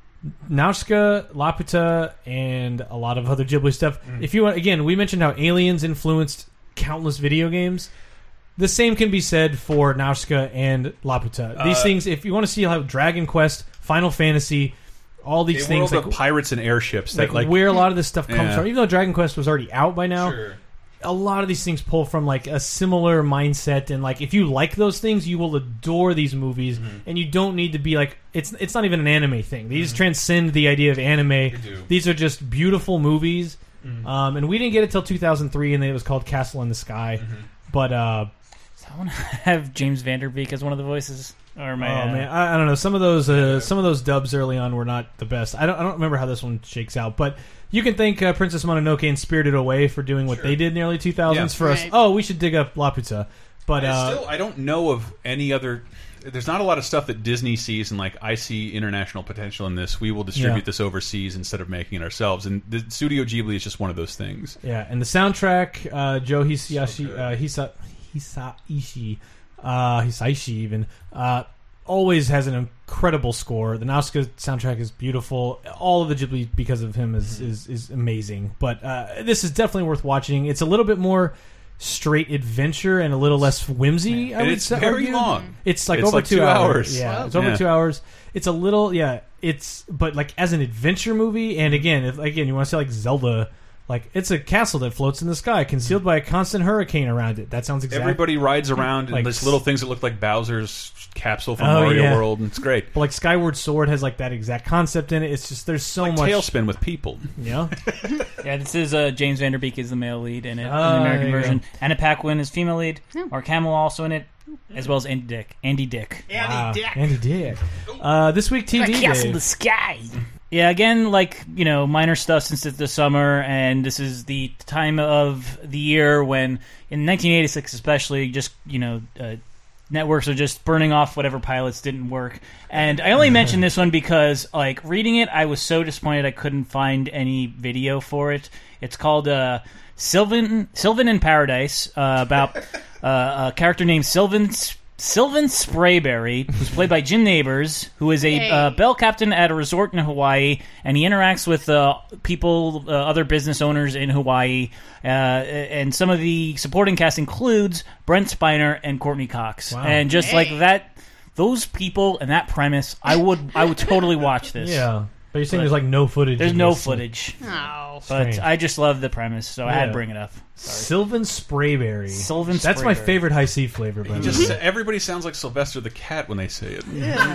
Nausicaa, Laputa, and a lot of other Ghibli stuff. If you want, again, we mentioned how aliens influenced countless video games. The same can be said for Nausicaa and Laputa. These Uh, things, if you want to see how Dragon Quest, Final Fantasy, all these A things, world like, of pirates and airships. That, like, like where a lot of this stuff comes Yeah. from. Even though Dragon Quest was already out by now, Sure. a lot of these things pull from like a similar mindset. And like, if you like those things, you will adore these movies. Mm-hmm. And you don't need to be like, it's it's not even an anime thing. These transcend the idea of anime. do. These are just beautiful movies. Mm-hmm. Um, and we didn't get it till two thousand three, and it was called Castle in the Sky. Mm-hmm. But uh, I want to have James Vanderbeek as one of the voices. Or am oh I, uh, man, I, I don't know. Some of those uh, some of those dubs early on were not the best. I don't I don't remember how this one shakes out, but you can thank uh, Princess Mononoke and Spirited Away for doing what they did in the early two thousands Yeah. for us. Right. Oh, we should dig up Laputa. But I uh, still, I don't know of any other. There's not a lot of stuff that Disney sees, and like I see international potential in this. We will distribute Yeah. this overseas instead of making it ourselves. And the Studio Ghibli is just one of those things. yeah, and the soundtrack, uh, Joe Hisaishi, uh, Hisa, Hisaishi, uh, Hisaishi even, uh, always has an incredible score. The Nausicaa soundtrack is beautiful. All of the Ghibli, because of him, is is, is amazing. But uh, this is definitely worth watching. It's a little bit more straight adventure and a little less whimsy. I And would it's say, very argue. long. It's like It's over like two, two hours. hours. Yeah, Wow. it's over Yeah. two hours. It's a little, yeah. It's but like as an adventure movie, and again, if, again, you want to say like Zelda. Like, it's a castle that floats in the sky, concealed by a constant hurricane around it. That sounds exactly... Everybody rides around Like in these little things that look like Bowser's capsule from Oh, Mario yeah. World, and it's great. But, like, Skyward Sword has, like, that exact concept in it. It's just, there's so Like much... Tailspin with people. Yeah? Yeah, this is uh, James Vanderbeek is the male lead in it, in Ah, the American there you version. go. Anna Paquin is female lead. Mark Hamill also in it, as well as Andy Dick. Andy Dick. Wow. Andy Dick. Uh, this week, T V, Castle Dave. the Sky. Yeah, again, like, you know, minor stuff since it's the summer, and this is the time of the year when, in nineteen eighty-six especially, just, you know, uh, networks are just burning off whatever pilots didn't work. And I only mention this one because, like, reading it, I was so disappointed I couldn't find any video for it. It's called uh, Sylvan, Sylvan in Paradise, uh, about uh, a character named Sylvan Sylvan Sprayberry, who's played by Jim Nabors, who is a Hey. uh, bell captain at a resort in Hawaii, and he interacts with uh, people, uh, other business owners in Hawaii, uh, and some of the supporting cast includes Brent Spiner and Courtney Cox, Wow. and just Hey. like that, those people and that premise, I would, I would totally watch this. Yeah. But you're saying But there's, like, no footage. There's in no this. footage, Oh. but Strange. I just love the premise, so I had Yeah. to bring it up. Sylvan Sprayberry. Sylvan That's my Sprayberry. favorite high C flavor, by the way. Just everybody sounds like Sylvester the Cat when they say it.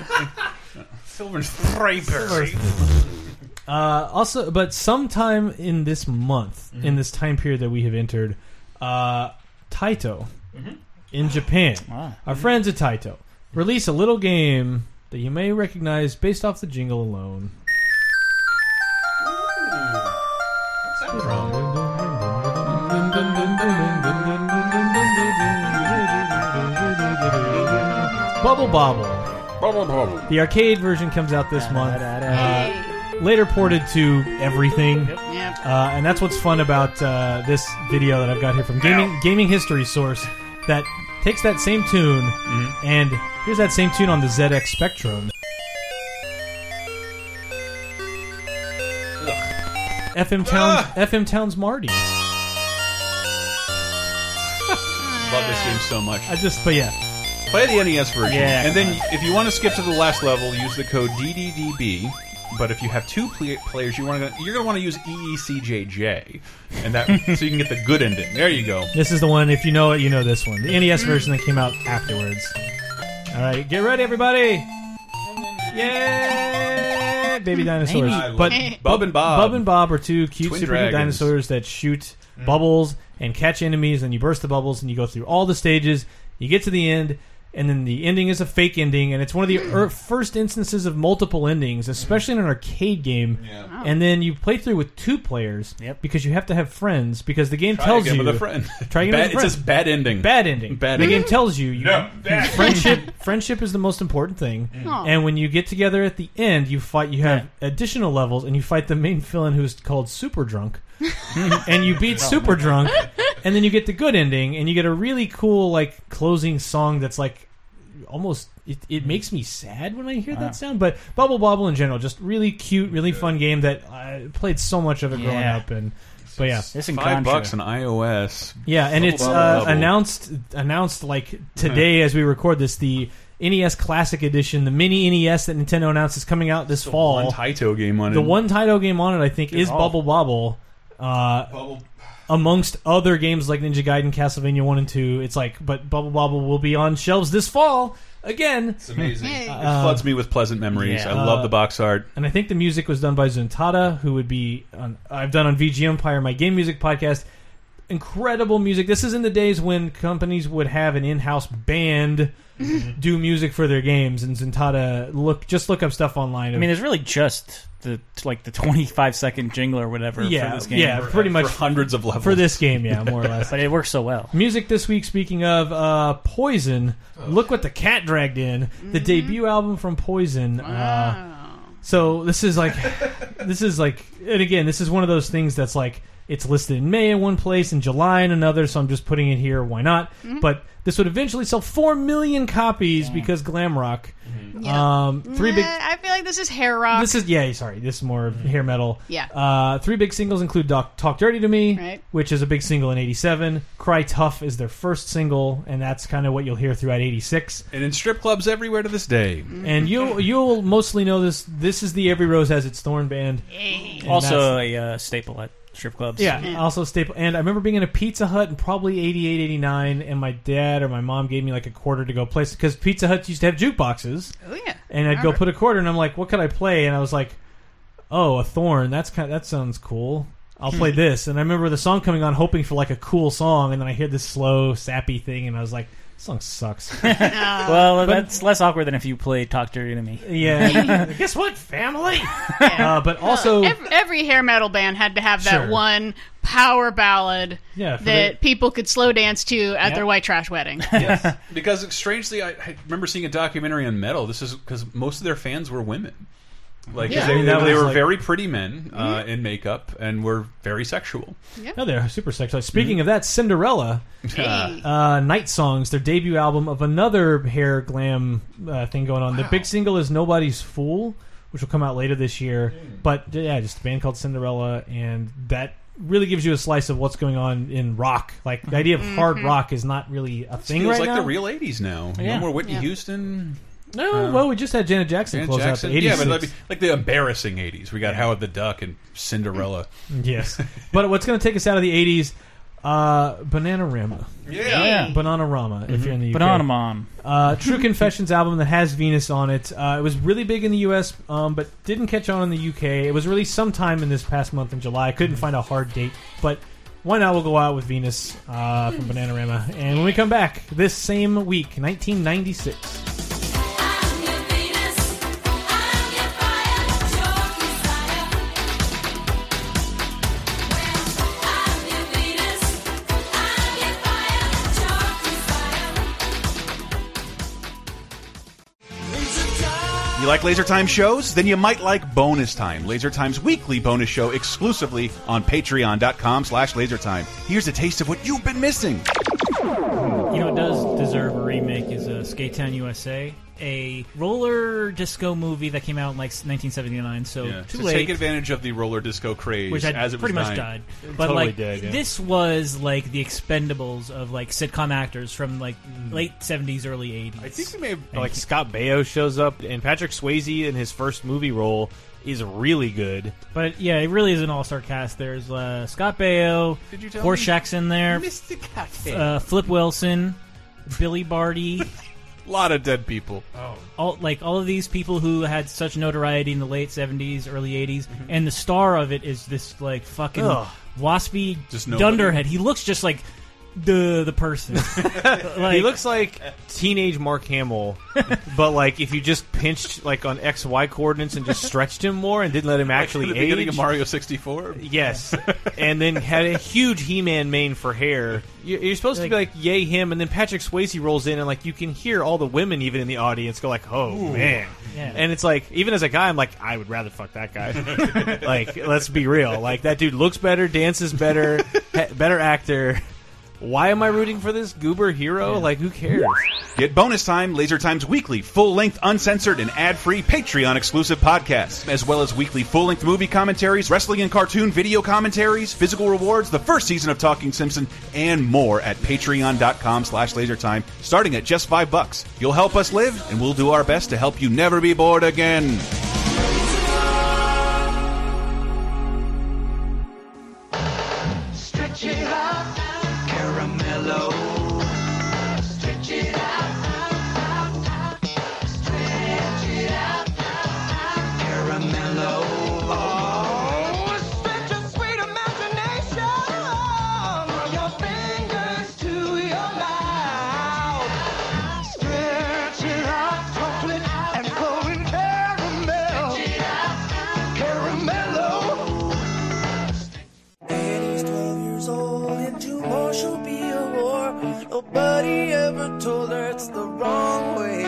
Silver Sprayberry. Uh, also, but sometime in this month, Mm-hmm. in this time period that we have entered, uh, Taito, in Japan, Wow. our friends at Taito release a little game that you may recognize based off the jingle alone. What's that from? Bubble Bobble. Bubble Bobble. The arcade version comes out this month. Uh, later ported to everything. Yep. Uh, and that's what's fun about uh, this video that I've got here from Gaming Gaming History Source that takes that same tune, Mm-hmm. and here's that same tune on the Z X Spectrum. F M Towns, Ah! F M Towns Marty. Love this game so much. I just, but yeah. Play the N E S version. Yeah. And then if you want to skip to the last level, use the code D D D B. But if you have two play players, you want to you're going to want to use E E C J J, and that so you can get the good ending. There you go. This is the one. If you know it, you know this one. The N E S version that came out afterwards. All right, get ready, everybody! Yay! Baby dinosaurs. I love But it. Bub and Bob. Bub and Bob are two cute Twin super cute dragons. dinosaurs that shoot bubbles and catch enemies, and you burst the bubbles, and you go through all the stages. You get to the end, and then the ending is a fake ending, and it's one of the er first instances of multiple endings, especially in an arcade game. Yeah. Wow. And then you play through with two players Yep. because you have to have friends, because the game Try tells again you with a friend. Try again Bad, with a friend. It says bad ending. Bad ending. Bad the ending. game tells you, you No, bad. friendship. Friendship is the most important thing. Aw. And when you get together at the end, you fight. You have additional levels, and you fight the main villain, who's called Super Drunk, and you beat Super Drunk, and then you get the good ending, and you get a really cool like closing song that's like almost. It, it makes me sad when I hear Wow. that sound. But Bubble Bobble in general, just really cute, really fun game that I played so much of it growing Yeah. up, and but yeah. This and Five Contra. bucks on iOS. Yeah, and Bubble it's Bubble uh, Bubble. announced announced like today as we record this. The N E S Classic Edition, the mini N E S that Nintendo announced is coming out this fall. One Taito game on it. The one Taito game on it, I think, is Oh. Bubble Bobble. Uh, Bubble. amongst other games like Ninja Gaiden, Castlevania one and two, it's like, but Bubble Bobble will be on shelves this fall again. It's amazing. Hey. It Uh, floods me with pleasant memories. yeah. I love Uh, the box art. And I think the music was done by Zuntata, who would be on. I've done on V G Empire, my game music podcast. Incredible music. This is in the days when companies would have an in-house band do music for their games, and Zuntata look just look up stuff online. I mean, there's really just the like the twenty-five second jingle or whatever yeah, for this game. yeah, pretty much For hundreds of levels. for this game, yeah, more or less. But it works so well. Music this week, speaking of uh, Poison, look what the cat dragged in. The debut album from Poison. Uh, Wow. so this is like, this is like, and again, this is one of those things that's like, it's listed in May in one place, in July in another, so I'm just putting it here. Why not? But this would eventually sell four million copies because glam rock. Yeah. Um, three big. Nah, I feel like this is hair rock. This is yeah, sorry. This is more hair metal. Yeah. Uh, three big singles include Doc, "Talk Dirty to Me," Right. which is a big single in eighty-seven. "Cry Tough" is their first single, and that's kind of what you'll hear throughout eighty-six. And in strip clubs everywhere to this day. And you you'll mostly know this. This is the Every Rose Has Its Thorn band. Hey. And Also a uh, staple at strip clubs. Yeah, Yeah. also staple. And I remember being in a Pizza Hut in probably eighty-eight, eighty-nine, and my dad or my mom gave me like a quarter to go play, because Pizza Hut used to have jukeboxes. Oh yeah. And I'd go put a quarter, and I'm like, what could I play? And I was like, oh, a Thorn. That's kind. That sounds cool. I'll play this. And I remember the song coming on, hoping for like a cool song, and then I hear this slow, sappy thing, and I was like, this song sucks. Well, that's less awkward than if you played "Talk Dirty to Me." Yeah. Guess what, family? Uh, but also, every, every hair metal band had to have that Sure. one power ballad Yeah, for that the- people could slow dance to at Yep. their white trash wedding. Yes. Because strangely, I, I remember seeing a documentary on metal. This is because most of their fans were women. Like 'cause Yeah. they, I mean, they, that they was were like- very pretty men uh, in makeup and were very sexual. no, they're super sexual. Speaking of that, Cinderella, Hey. uh, Night Songs, their debut album of another hair glam uh, thing going on. The big single is Nobody's Fool, which will come out later this year. But yeah, just a band called Cinderella, and that really gives you a slice of what's going on in rock. Like the idea of hard rock is not really a thing Feels right like now. the real eighties now. Yeah. No more Whitney Yeah. Houston. no, uh, well, we just had Janet Jackson Janet close Jackson. out the Yeah, eighties. but like, like the embarrassing eighties. We got Howard the Duck and Cinderella. Yes, but what's going to take us out of the eighties? Uh, Bananarama. Yeah. Bananarama, if you're in the U K. Banana Mom. Uh, True Confessions album that has Venus on it. Uh, it was really big in the U S, um, but didn't catch on in the U K. It was released sometime in this past month in July. I couldn't find a hard date, but why not? We'll go out with Venus uh, from Bananarama. And when we come back, this same week, nineteen ninety-six. You like Laser Time shows? Then you might like Bonus Time, Laser Time's weekly bonus show exclusively on patreon.com slash lasertime. Here's a taste of what you've been missing. You know what does deserve a remake is uh, Skate Town U S A, a roller disco movie that came out in like nineteen seventy-nine, so yeah. too to late. take advantage of the roller disco craze, which had as it pretty was much dying. died. But totally like did, yeah. this was like the Expendables of like sitcom actors from like late seventies, early eighties. I think we may have like Scott Baio shows up, and Patrick Swayze in his first movie role is really good. But yeah, it really is an all-star cast. There's uh, Scott Baio, Did you tell Horseshack's in there, Mister Cafe. uh, Flip Wilson, Billy Barty. A lot of dead people. Oh. All like all of these people who had such notoriety in the late seventies, early eighties, and the star of it is this like fucking Ugh. waspy Just nobody. dunderhead. He looks just like the the person. Like, He looks like teenage Mark Hamill, but like if you just pinched like on X Y coordinates and just stretched him more and didn't let him actually Like the age. beginning of Mario sixty-four. Yes, and then had a huge He-Man mane for hair. You- You're supposed to be like, yay him, and then Patrick Swayze rolls in, and like you can hear all the women even in the audience go like, oh man. Yeah. And it's like, even as a guy, I'm like, I would rather fuck that guy. Like, let's be real. Like that dude looks better, dances better, ha- better actor. Why am I rooting for this goober hero? Like, who cares? Get Bonus Time, Laser Time's weekly, full-length, uncensored, and ad-free Patreon-exclusive podcasts, as well as weekly full-length movie commentaries, wrestling and cartoon video commentaries, physical rewards, the first season of Talking Simpson, and more at patreon.com slash lasertime, starting at just five bucks. You'll help us live, and we'll do our best to help you never be bored again. Stretch it out, caramello. Stretch it out, out, out. Stretch it out, caramello. Oh, stretch your sweet imagination from your fingers to your mouth. Stretch it out, chocolate and golden caramel. Caramello. Annie's twelve years old, and tomorrow she'll be a whore. Nobody ever told her it's the wrong way.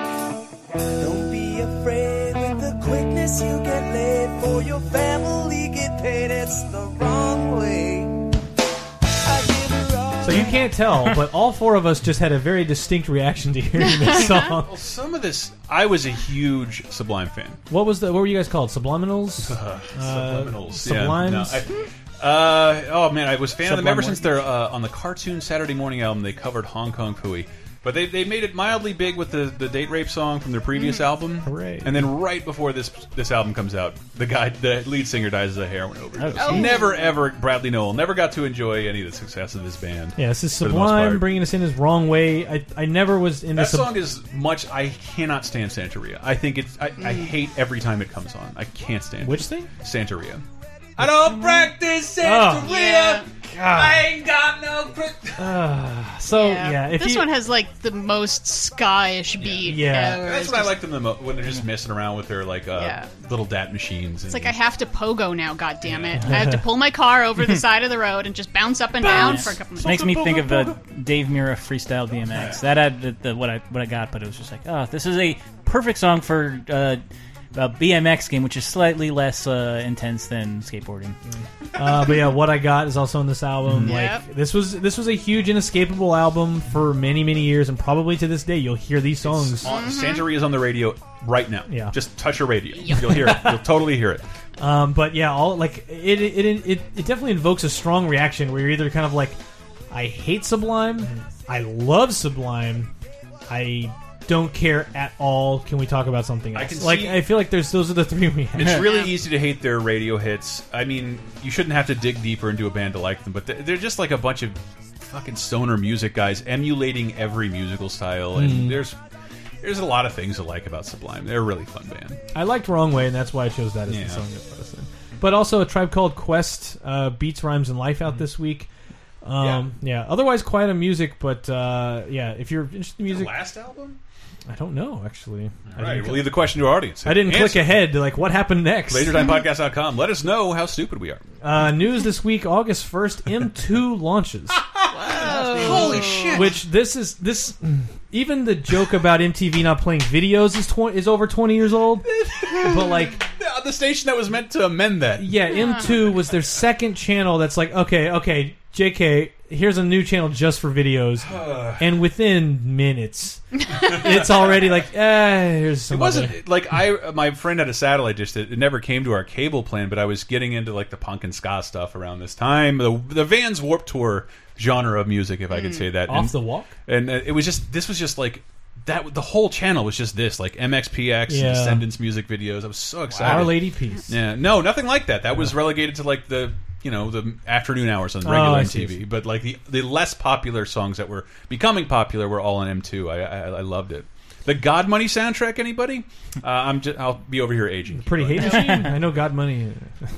Don't be afraid with the quickness you get laid. For your family get paid, it's the wrong way. I give her all. So you can't tell, but all four of us just had a very distinct reaction to hearing this song. Well, some of this, I was a huge Sublime fan. What was the? What were you guys called? Subliminals? Uh, Uh, Subliminals. Sublimes? Yeah, no, I, uh, oh man, I was a fan of them Sublime ever what? since their uh, on the cartoon Saturday Morning album. They covered Hong Kong Phooey, but they they made it mildly big with the the date rape song from their previous album. Hooray. And then right before this this album comes out, the guy, the lead singer, dies of a heroin overdose. Oh. Never ever Bradley Nowell never got to enjoy any of the success of this band. Yeah, this is for the most Sublime part. bringing us in his wrong way. I I never was into That Sub- song is much. I cannot stand Santeria. I think it's. I, I hate every time it comes on. I can't stand Which it. thing? Santeria. I don't practice Oh. Santeria. Yeah. I ain't got no. Uh, so yeah, if this you, one has like the most ska-ish beat. Yeah. ever. That's It's when I just- like them the most, when they're just messing around with their like uh, Yeah. little dat machines. It's and, like I have to pogo now. God damn it! I have to pull my car over the side of the road and just bounce up and down for a couple minutes. Makes me think of the Dave Mirra freestyle B M X. That had the, the, what I what I got, but it was just like, oh, this is a perfect song for uh, a B M X game, which is slightly less uh, intense than skateboarding. uh, but yeah, What I Got is also on this album. Mhm. Like Yep. this was this was a huge inescapable album for many many years, and probably to this day you'll hear these songs. on, Santeria is on the radio right now. Yeah. Just touch your radio. You'll hear it. You'll totally hear it. Um, but yeah, all like it it, it it it definitely invokes a strong reaction where you're either kind of like, I hate Sublime, I love Sublime, I don't care at all. Can we talk about something else? I can like see- I feel like there's those are the three we have. It's really easy to hate their radio hits. I mean, you shouldn't have to dig deeper into a band to like them, but they're they're just like a bunch of fucking stoner music guys emulating every musical style, and Mm. there's there's a lot of things to like about Sublime. They're a really fun band. I liked Wrong Way, and that's why I chose that as Yeah. the song that put us in. But also a Tribe Called Quest, uh, Beats, Rhymes, and Life out this week. Um, yeah. yeah. Otherwise, quiet on music, but uh, yeah, if you're interested in music, the last album. I don't know, actually. All right, we'll leave the question to our audience. I didn't Answer. click ahead to, like, what happened next? laser time podcast dot com. Let us know how stupid we are. Uh, news this week, August first, M two launches. Holy shit. Which, this is, this, even the joke about M T V not playing videos is tw- is over twenty years old. But, like... The station that was meant to amend that. Yeah, M two was their second channel that's like, okay, okay, J K, here's a new channel just for videos. And within minutes, it's already like, eh, here's some It wasn't other. like I. My friend had a satellite dish that it never came to our cable plan, but I was getting into like the punk and ska stuff around this time. The the Vans Warped Tour genre of music, if I could say that. Off and, the Walk? And uh, it was just this was just like that. The whole channel was just this, like M X P X, Yeah. Descendants music videos. I was so excited. Our Lady Peace. Yeah, no, nothing like that. That was relegated to like the you know the afternoon hours on Oh, regular I M see. T V. But like the the less popular songs that were becoming popular were all on M two. I I, I loved it. The God Money soundtrack. Anybody? Uh, I'm just, I'll be over here aging. Pretty hate machine. I know God Money.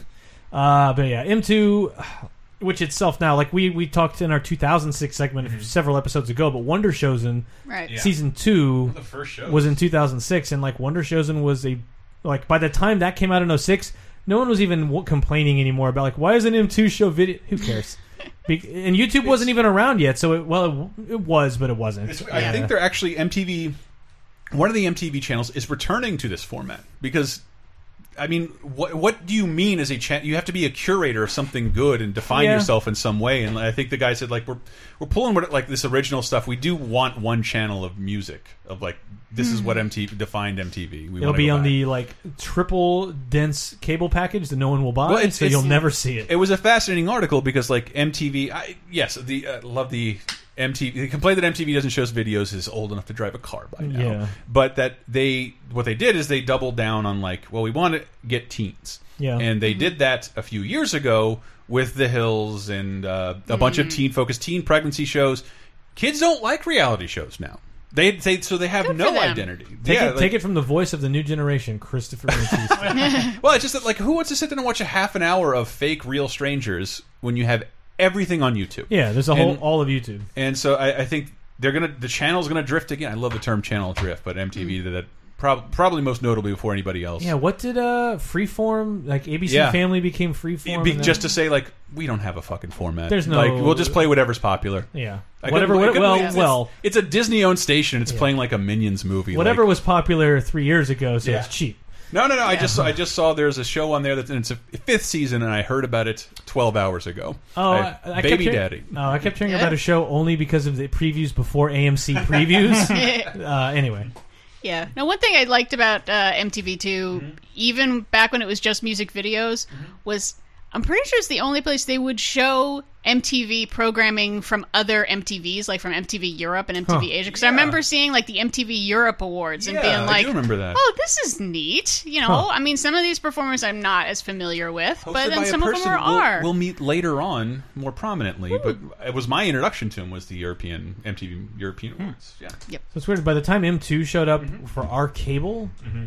Uh, but yeah, M two, which itself now, like we we talked in our two thousand six segment Mm-hmm. several episodes ago, but Wonder Chosen Right. Yeah. season two The first shows. was in two thousand six, and like Wonder Chosen was a like by the time that came out in oh six, no one was even w- complaining anymore about like why isn't M two show video? Who cares? Be- and YouTube wasn't even around yet, so it, well it, it was, but it wasn't. It's, I think they're actually M T V. One of the M T V channels is returning to this format because, I mean, what what do you mean as a channel? You have to be a curator of something good and define Yeah. yourself in some way. And I think the guy said like we're we're pulling what, like this original stuff. We do want one channel of music of like this is what M T V defined M T V. We It'll wanna be go on back. the like triple dense cable package that no one will buy, Well, it's- so it's- you'll never see it. It was a fascinating article because, like, M T V. I, yes, the uh, love the M T V. The complaint that M T V doesn't show us videos is old enough to drive a car by now. Yeah. But that they what they did is they doubled down on like, well, we want to get teens. Yeah. And they did that a few years ago with The Hills and uh, a bunch of teen focused teen pregnancy shows. Kids don't like reality shows now. They, they so they have Good no for them. identity. Take, yeah, it, like- take it from the voice of the new generation, Christopher Matisse. Well, it's just that, like, who wants to sit there and watch a half an hour of fake real strangers when you have everything on YouTube? Yeah, there's a whole And- all of YouTube. And so I, I think they're gonna the channel's gonna drift again. I love the term channel drift, but M T V did that prob probably most notably before anybody else. Yeah, what did uh Freeform like A B C Yeah. Family became Freeform? Be- and then- just to say like we don't have a fucking format. There's no- like we'll just play whatever's popular. Yeah. I Whatever- couldn't- I couldn't well- believe it's- well- it's a Disney owned station. It's playing like a Minions movie. whatever like, was popular three years ago, so Yeah. it's cheap. No, no, no. I just I just saw there's a show on there that's in its fifth season, and I heard about it twelve hours ago. Oh, I- I, I kept Baby hear- Daddy. Oh, I kept hearing Yeah. about a show only because of the previews before A M C previews. uh, anyway, Yeah. Now, one thing I liked about uh, M T V two, even back when it was just music videos, was I'm pretty sure it's the only place they would show M T V programming from other M T Vs, like from M T V Europe and M T V Huh. Asia. Because I remember seeing like the M T V Europe Awards and Yeah, being I like, do remember that. "Oh, this is neat." You know, Huh. I mean, some of these performers I'm not as familiar with, Hosted but by then a some of them person are. we'll, are. we'll meet later on more prominently. But it was my introduction to him was the European M T V European Awards. Yeah. Yep. so it's weird. By the time M two showed up Mm-hmm. for our cable,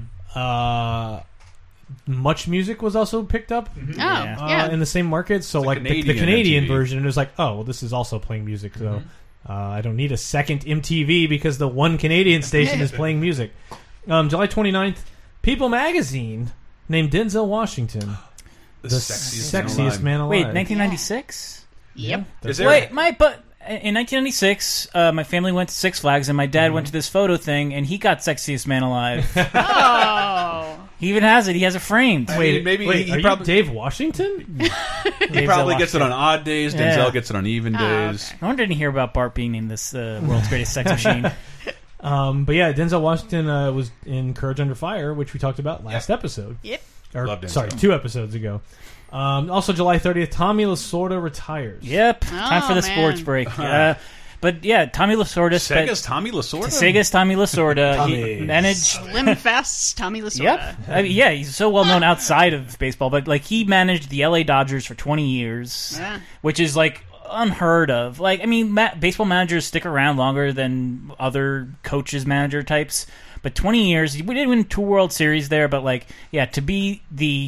uh, Much Music was also picked up. Oh, yeah. uh, in the same market. So It's a like the, the Canadian Canadian M T V. version, it was like, oh, well, this is also playing music. So Mm-hmm. uh, I don't need a second M T V because the one Canadian station is playing music. Um, July twenty-ninth, People Magazine named Denzel Washington The the sexiest sexiest, man alive. man alive. Wait, nineteen ninety-six? Yep. Is there- Wait, my but in nineteen ninety-six, uh, my family went to Six Flags, and my dad went to this photo thing, and he got sexiest man alive. Oh. He even has it. He has it framed. I Wait, mean, maybe wait, he are probably- you Dave Washington? He probably gets it on odd days. Denzel Yeah. gets it on even Oh, days. okay. I wonder didn't hear about Bart being named this uh, world's greatest sex machine. Um, but yeah, Denzel Washington uh, was in Courage Under Fire, which we talked about last episode. Yep. Or, Love Denzel. sorry, two episodes ago. Um, also, July thirtieth, Tommy Lasorda retires. Yep, time for Oh, the man. sports break. Uh, but yeah, Tommy Lasorda spent Sega's Tommy Lasorda. Sega's Tommy Lasorda. Tommy. He managed. Slim Fast's Tommy Lasorda. Yep. I mean, yeah, he's so well known outside of baseball, but like he managed the L A Dodgers for twenty years, Yeah. which is like unheard of. Like, I mean, ma- baseball managers stick around longer than other coaches, manager types, but twenty years. We did win two World Series there, but like, yeah, to be the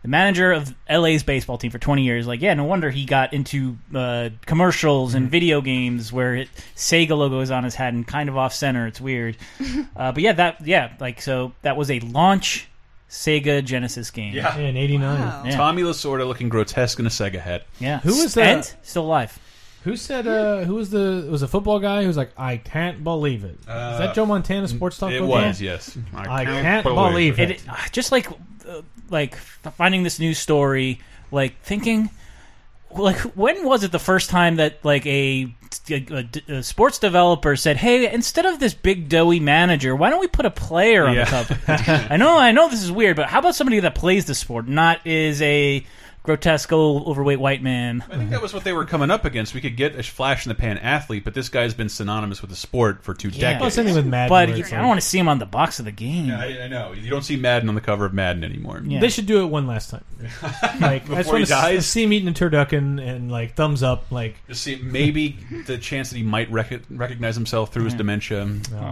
the manager of L A's baseball team for twenty years. Like, yeah, no wonder he got into uh, commercials and video games where it, Sega logo is on his hat and kind of off center. It's weird, uh, but yeah, that yeah, like so that was a launch Sega Genesis game. Yeah, in eighty-nine. Wow. Yeah. Tommy Lasorda looking grotesque in a Sega hat. Yeah, Who was that? And still alive. Who said? Uh, who was the? It was a football guy who was like, "I can't believe it." Uh, Is that Joe Montana Sports Talk? It football? was, yes. I can't believe it. it uh, just like uh, like finding this news story, like thinking, like when was it the first time that like a, a, a sports developer said, "Hey, instead of this big doughy manager, why don't we put a player on Yeah. the cover?" I know, I know this is weird, but how about somebody that plays the sport, not is a grotesque old overweight white man? I think that was what they were coming up against. We could get a flash in the pan athlete, but this guy's been synonymous with the sport for two Yeah. decades. Oh, same thing with Madden. But where you, it's I like- don't want to see him on the box of the game. Yeah, I, I know. You don't see Madden on the cover of Madden anymore. Yeah. They should do it one last time. Like, I just Before want he to dies? see him eating a turducken and like thumbs up. Like, Just see maybe the chance that he might rec- recognize himself through his dementia.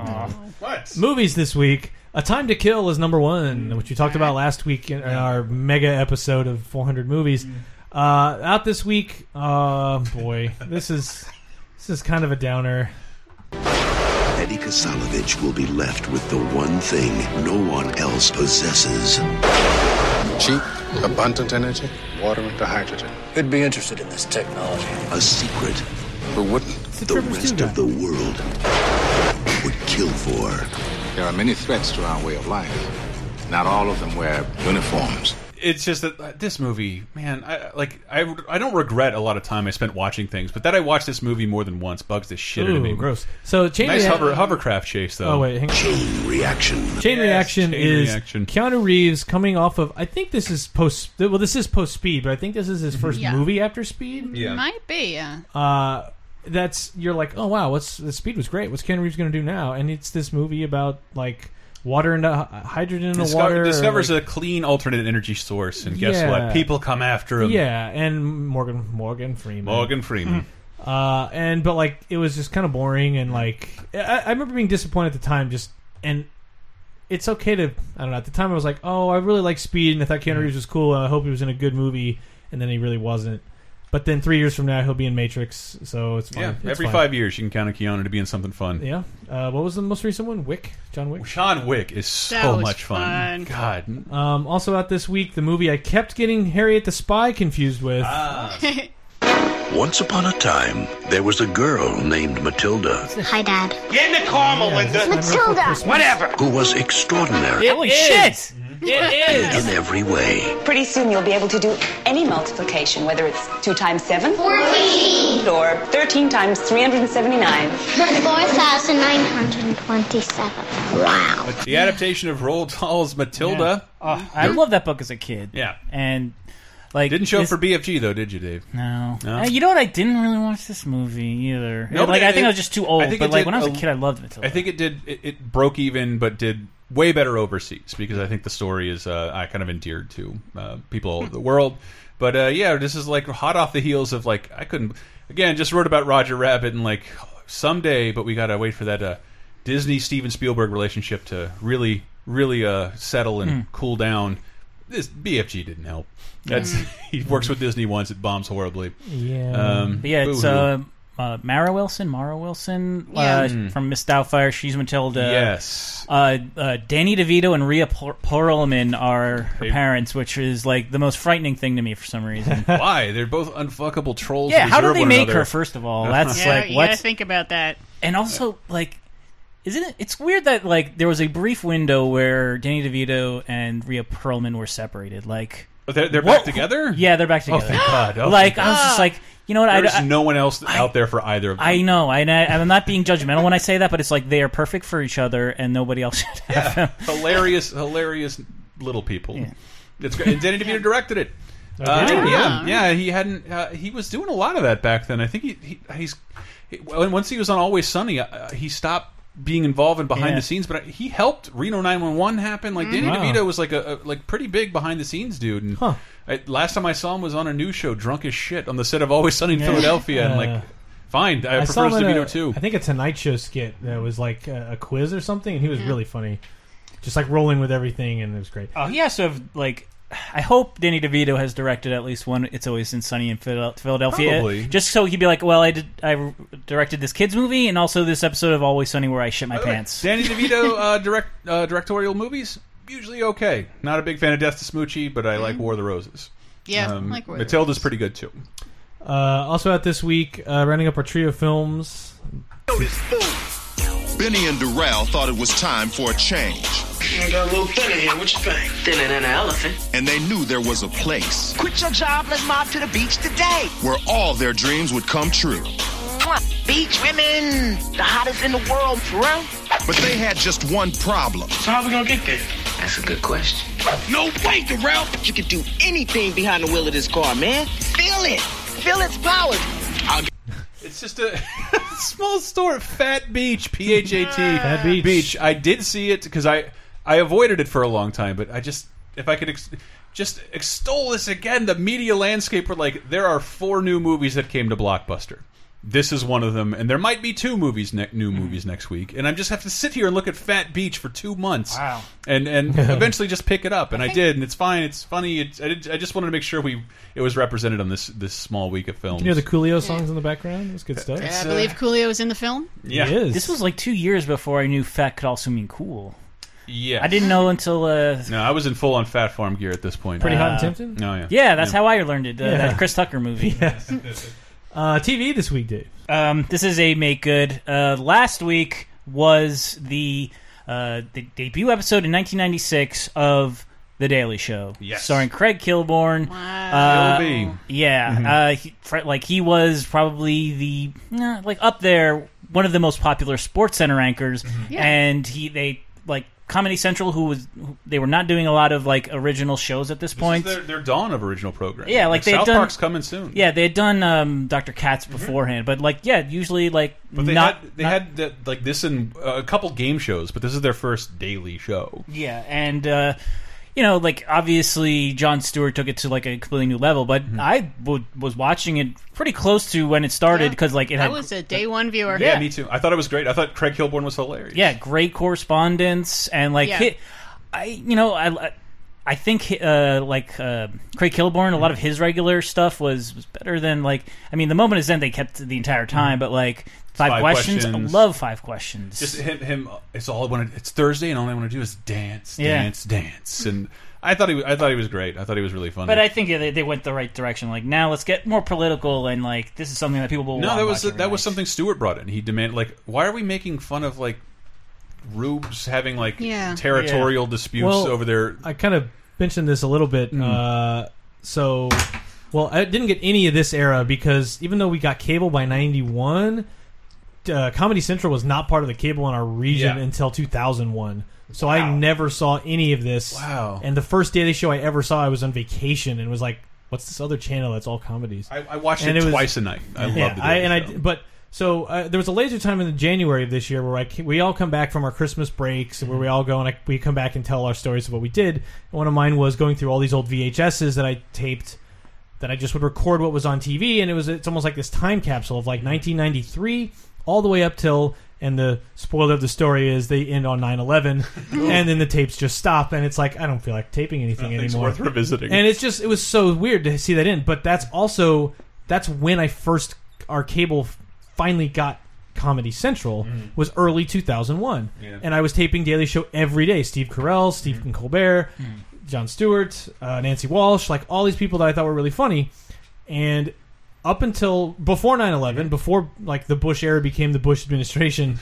What? movies this week. A Time to Kill is number one, which we talked about last week in our mega episode of four hundred movies. Uh, out this week. Uh, boy, this is this is kind of a downer. Eddie Kasalovich will be left with the one thing no one else possesses. Cheap, abundant energy, water into hydrogen. Who'd be interested in this technology? A secret Who wouldn't? the rest of the world would kill for. There are many threats to our way of life. Not all of them wear uniforms. It's just that uh, this movie, man, I like I, I don't regret a lot of time I spent watching things, but that I watched this movie more than once bugs the shit out of me. Ooh, gross. So chain nice rea- hover, hovercraft chase though. Oh wait, hang on. Chain reaction. Chain Yes, reaction Chain is Reaction. Keanu Reeves coming off of. I think this is post. Well, this is post Speed, but I think this is his first Yeah. movie after Speed. Yeah. Might be, yeah. Uh, that's you're like, oh wow, what's the Speed was great. What's Keanu Reeves going to do now? And it's this movie about like water into hy- hydrogen into Discover, water. or, discovers like- a clean alternate energy source, and guess Yeah. what? People come after him. Yeah, and Morgan Morgan Freeman. Morgan Freeman. Uh, and but like it was just kind of boring, and like I, I remember being disappointed at the time. Just and it's okay to I don't know. At the time, I was like, oh, I really like Speed, and I thought Keanu Reeves was cool. And I hope he was in a good movie, and then he really wasn't. But then three years from now, he'll be in Matrix, so it's fine. Yeah, It's every fine. five years you can count on Keanu to be in something fun. Yeah. Uh, what was the most recent one? Wick, John Wick. John Wick is That so was much fun. fun. God. Um, also out this week, the movie I kept getting Harriet the Spy confused with. Ah. Once upon a time, there was a girl named Matilda Hi, Dad. Get in the car, Melinda. Matilda. Whatever. who was extraordinary Holy shit! It is. in every way. Pretty soon you'll be able to do any multiplication, whether it's two times seven, Fourteen. or thirteen times three hundred seventy-nine. Four thousand nine hundred twenty-seven. Wow. The adaptation of Roald Dahl's Matilda. Oh, I loved that book as a kid. Yeah. And like Didn't show up this- for B F G though, did you, Dave? No. No? Uh, you know what? I didn't really watch this movie either. No, like but I think it- I was just too old. I think But it like did when I was a a- kid, I loved Matilda. I think it did. It, it broke even, but did way better overseas because I think the story is uh, I kind of endeared to uh, people all over the world. But uh, yeah, this is like hot off the heels of like I couldn't again just wrote about Roger Rabbit and like someday, but we gotta wait for that uh, Disney Steven Spielberg relationship to really really uh, settle and Mm. cool down. This B F G didn't help. That's he works with Disney once, it bombs horribly. Yeah. um, But yeah, it's boo-hoo. uh, uh, Mara Wilson, Mara Wilson Yeah. uh, Mm. from Miss Doubtfire. She's Matilda. Yes. Uh, uh, Danny DeVito and Rhea Per- Perlman are her They- parents, which is like the most frightening thing to me for some reason. Why? They're both unfuckable trolls. Yeah, who how do deserve they one make another. her? First of all, that's Yeah, like you what. gotta think about that. And also, like, isn't it? It's weird that like there was a brief window where Danny DeVito and Rhea Perlman were separated. Like But they're, they're what- back together? Yeah, they're back Oh, together. thank God. Oh, like thank I was God. just like, you know what? There's I, I, no one else out there for either of them. I know, I, I'm not being judgmental when I say that, but it's like they are perfect for each other, and nobody else should have them. hilarious, hilarious little people. Yeah. It's great. And Danny DeVito directed it. Oh, Uh, did he? yeah, yeah. He hadn't. Uh, he was doing a lot of that back then. I think he, he he's he, when- once he was on Always Sunny, uh, he stopped being involved in behind Yeah. the scenes. But he helped Reno nine one one happen. Like Danny Wow. DeVito was like a, a like pretty big behind the scenes dude. And Huh. I, last time I saw him was on a news show, drunk as shit, on the set of Always Sunny in Yeah. Philadelphia. And Uh, like, fine, I, I saw prefer him in DeVito a, too. I think a Tonight Show skit that was like a, a quiz or something, and he was really funny. Just like rolling with everything, and it was great. Oh, he has to have like I hope Danny DeVito has directed at least one It's Always Sunny in Philadelphia. Probably. Just so he'd be like, well, I did. I directed this kids movie and also this episode of Always Sunny where I shit my By the way, pants. Danny DeVito uh, direct uh, directorial movies usually okay. Not a big fan of Death to Smoochie, but I like War of the Roses. Yeah, um, I like War of the Matilda's pretty good too. Uh, also out this week, uh, rounding up our trio of films. Benny and Darrell thought it was time for a change. I got a little thinner here. What you think? Thinner than an elephant. And they knew there was a place Quit your job, let's mob to the beach today. where all their dreams would come true. Mwah. Beach women, the hottest in the world, for real. But they had just one problem. So how we gonna get there? That's a good question. No way, Darrell. You can do anything behind the wheel of this car, man. Feel it. Feel its power. I'll It's just a small store, Fat Beach, P H A T. Fat Beach. Beach. I did see it because I I avoided it for a long time, but I just if I could ex just extol this again, the media landscape where like there are four new movies that came to Blockbuster. This is one of them, and there might be two movies, ne new movies next week, and I just have to sit here and look at Fat Beach for two months, Wow. and and eventually just pick it up, and I, I did, and it's fine, it's funny. It's, I, did, I just wanted to make sure we it was represented on this this small week of films. You hear the Coolio songs in the background? That's good stuff. Yeah, I believe Coolio was in the film. Yeah, He is. This was like two years before I knew fat could also mean cool. Yeah, I didn't know until. Uh, No, I was in full on Fat Farm gear at this point. Pretty Hot and Uh, Tempted? No, yeah, Yeah, that's Yeah. how I learned it. Uh, Yeah. That Chris Tucker movie. Yes. Uh, T V this week, Dave. Um, this is a make good. Uh, last week was the uh, the debut episode in nineteen ninety-six of The Daily Show, Yes. starring Craig Kilborn. Wow. Uh, K L B. yeah, uh, he, fr- like he was probably the uh, like up there, one of the most popular Sports Center anchors, Yeah. and he they like Comedy Central, who was who, they were not doing a lot of like original shows at this, This point. is their, their dawn of original programming. Yeah, like, they had South done- Park's coming soon. Yeah, they had done um, Doctor Katz beforehand, but like yeah, usually like But they not had they not- had the, like this in uh, a couple game shows, but this is their first daily show. Yeah, and uh, you know, like obviously Jon Stewart took it to like a completely new level, but Mm-hmm. I w was watching it pretty close to when it started because like it That had was a day one viewer. Yeah, me too. I thought it was great. I thought Craig Kilborn was hilarious. yeah, great correspondence and like Yeah. hi- I you know I. I think uh, like uh, Craig Kilborn, a lot of his regular stuff was, was better than like. I mean, The Moment Is Then they kept the entire time, but like Five, Five questions, Questions. I love Five Questions. Just him. Him. It's all I want. It's Thursday, and all I want to do is dance, Yeah. dance, dance. And I thought he. Was, I thought he was great. I thought he was really funny. But I think yeah, they, they went the right direction. Like now, let's get more political and like this is something that people will. no, wanna that was watch every that was night. something Stewart brought in. He demanded like, why are we making fun of like rubes having like Yeah. territorial disputes Well, over their. I kind of mentioned this a little bit. Uh, so, well, I didn't get any of this era because even though we got cable by ninety-one, uh, Comedy Central was not part of the cable in our region Yeah. until two thousand one. So I never saw any of this. Wow. And the first Daily Show I ever saw, I was on vacation and was like, what's this other channel that's all comedies? I, I watched And it, it was- twice a night. I yeah, loved it. I, and I, but so uh, there was a laser time in January of this year where I ca- we all come back from our Christmas breaks and where we all go and I, we come back and tell our stories of what we did. And one of mine was going through all these old V H S's that I taped that I just would record what was on T V, and it was it's almost like this time capsule of like nineteen ninety-three all the way up till. And the spoiler of the story is they end on nine eleven, and then the tapes just stop, and it's like I don't feel like taping anything Nothing's anymore. worth revisiting. And it's just it was so weird to see that in, but that's also that's when I first our cable finally got Comedy Central was early two thousand one, Yeah. and I was taping Daily Show every day. Steve Carell, Stephen Colbert, Jon Stewart, uh, Nancy Walsh, like all these people that I thought were really funny, and. Up until before nine eleven, before like the Bush era became the Bush administration,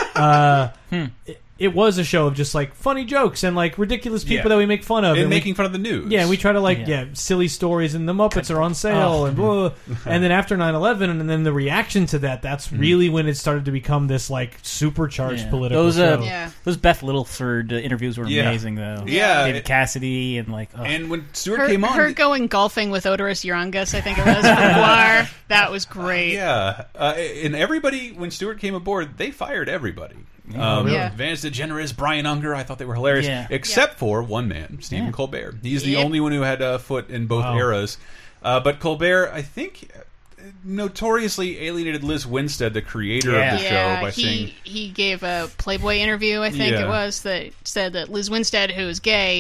uh, it, it was a show of just like funny jokes and like ridiculous people Yeah. that we make fun of, And we- making fun of the news. Yeah, and we try to like Yeah. yeah, silly stories, and the Muppets are on sale, Oh. and blah, and then after nine eleven, and then the reaction to that, that's really when it started to become this like supercharged Yeah. political Those show. uh, Yeah. those Beth Littleford uh, interviews were Yeah. amazing though. Yeah. David Cassidy and like oh. And when Stewart Her, came on, her going golfing with Odorous Urangus, I think it was, from Guar. That was great. yeah, uh, and everybody when Stewart came aboard, they fired everybody. Um, really? Yeah. Vance DeGeneres, Brian Unger, I thought they were hilarious, Yeah. except for one man, Stephen Colbert. He's the Yep. only one who had a foot in both Wow. eras. Uh, but Colbert, I think, notoriously alienated Liz Winstead, the creator Yeah. of the Yeah, show, by he saying, he gave a Playboy interview, I think Yeah. it was, that said that Liz Winstead, who is gay,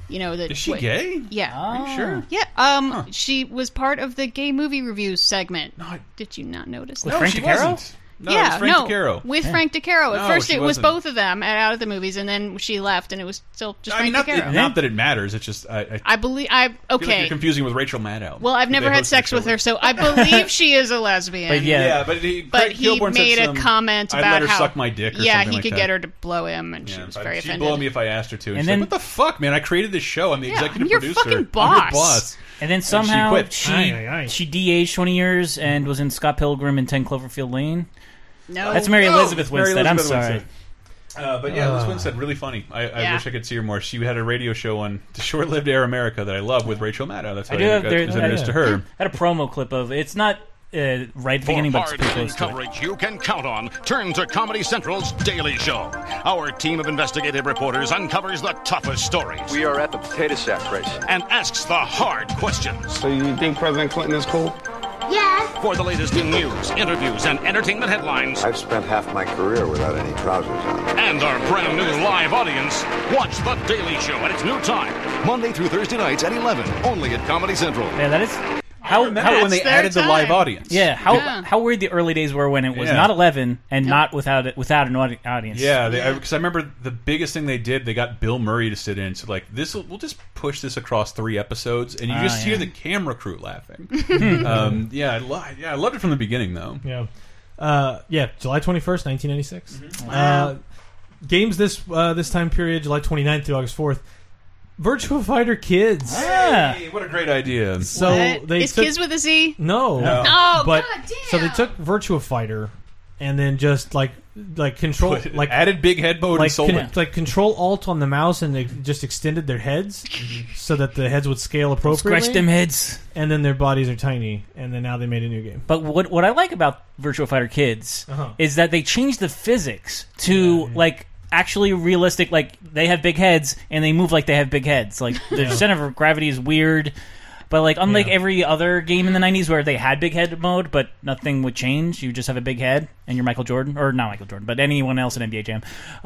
You know that Is she what- gay? Yeah. Are you sure? Yeah. Um, she was part of the gay movie reviews segment. Did you not notice With that? Frank she DeCaro? wasn't. No, yeah, it was Frank no, DeCaro. with Yeah. Frank DeCaro. At No, first, she it was wasn't. both of them at- out of the movies, and then she left, and it was still just I mean, Frank not, DeCaro. that, not that it matters. It's just I. I, I believe I feel like okay. you're confusing with Rachel Maddow. Well, I've who never they had hosted sex the with show her, so I believe she is a lesbian. But yeah. Yeah, but he, But Craig he Kilborn said made a some, comment I'd about let her how suck my dick or yeah, something he like could that. get her to blow him, and she Yeah, was but very she'd offended. blow me if I asked her to. And, And she's then- like, what the fuck, man? I created this show. I'm the Yeah, executive you're producer. fucking I'm boss. your boss. And then she somehow quit. she Aye, aye, aye. she de-aged twenty years and was in Scott Pilgrim and ten Cloverfield Lane. No, That's Mary No, Elizabeth Mary Winstead. I'm Elizabeth sorry. Winstead. Uh, but yeah, Liz Uh. Winstead, really funny. I, I Yeah. wish I could see her more. She had a radio show on the short-lived Air America that I love with Rachel Maddow. That's how I I, do have got there- introduced yeah. to her. I had a promo clip of it's not uh, right at the beginning, but it's pretty close to it. coverage you can count on. Turn to Comedy Central's Daily Show. Our team of investigative reporters uncovers the toughest stories. We are at the potato sack race. And asks the hard questions. So you think President Clinton is cool? Yes. For the latest in news, interviews, and entertainment headlines, I've spent half my career without any trousers on. and our brand new live audience, watch The Daily Show at its new time. Monday through Thursday nights at eleven, only at Comedy Central. Yeah, that is. How, remember how when they their added the live time. audience. Yeah, how Yeah. how weird the early days were when it was Yeah. not eleven and not without it without an audi- audience. Yeah, because I, I remember the biggest thing they did, they got Bill Murray to sit in. So like, this, we'll just push this across three episodes, and you Ah, just yeah. hear the camera crew laughing. um, yeah, I lo yeah, I loved it from the beginning, though. Yeah, uh, yeah. July twenty first, nineteen ninety six. Mm-hmm. Uh, games this uh, this time period, July twenty ninth through August fourth. Virtua Fighter Kids. Ah. Hey, what a great idea! So What? they Is took, kids with a Z? no, No. Oh, but God damn. so they took Virtua Fighter and then just like like control Put- like added big head mode like and sold con- it. like control alt on the mouse and they just extended their heads so that the heads would scale appropriately. Scratch them heads. and then their bodies are tiny, and then now they made a new game. But what what I like about Virtua Fighter Kids Uh-huh. is that they changed the physics to like actually realistic. Like they have big heads and they move like they have big heads. Like the center of gravity is weird. But like unlike Yeah. every other game in the nineties where they had big head mode, but nothing would change. You just have a big head and you're Michael Jordan, or not Michael Jordan, but anyone else in N B A Jam.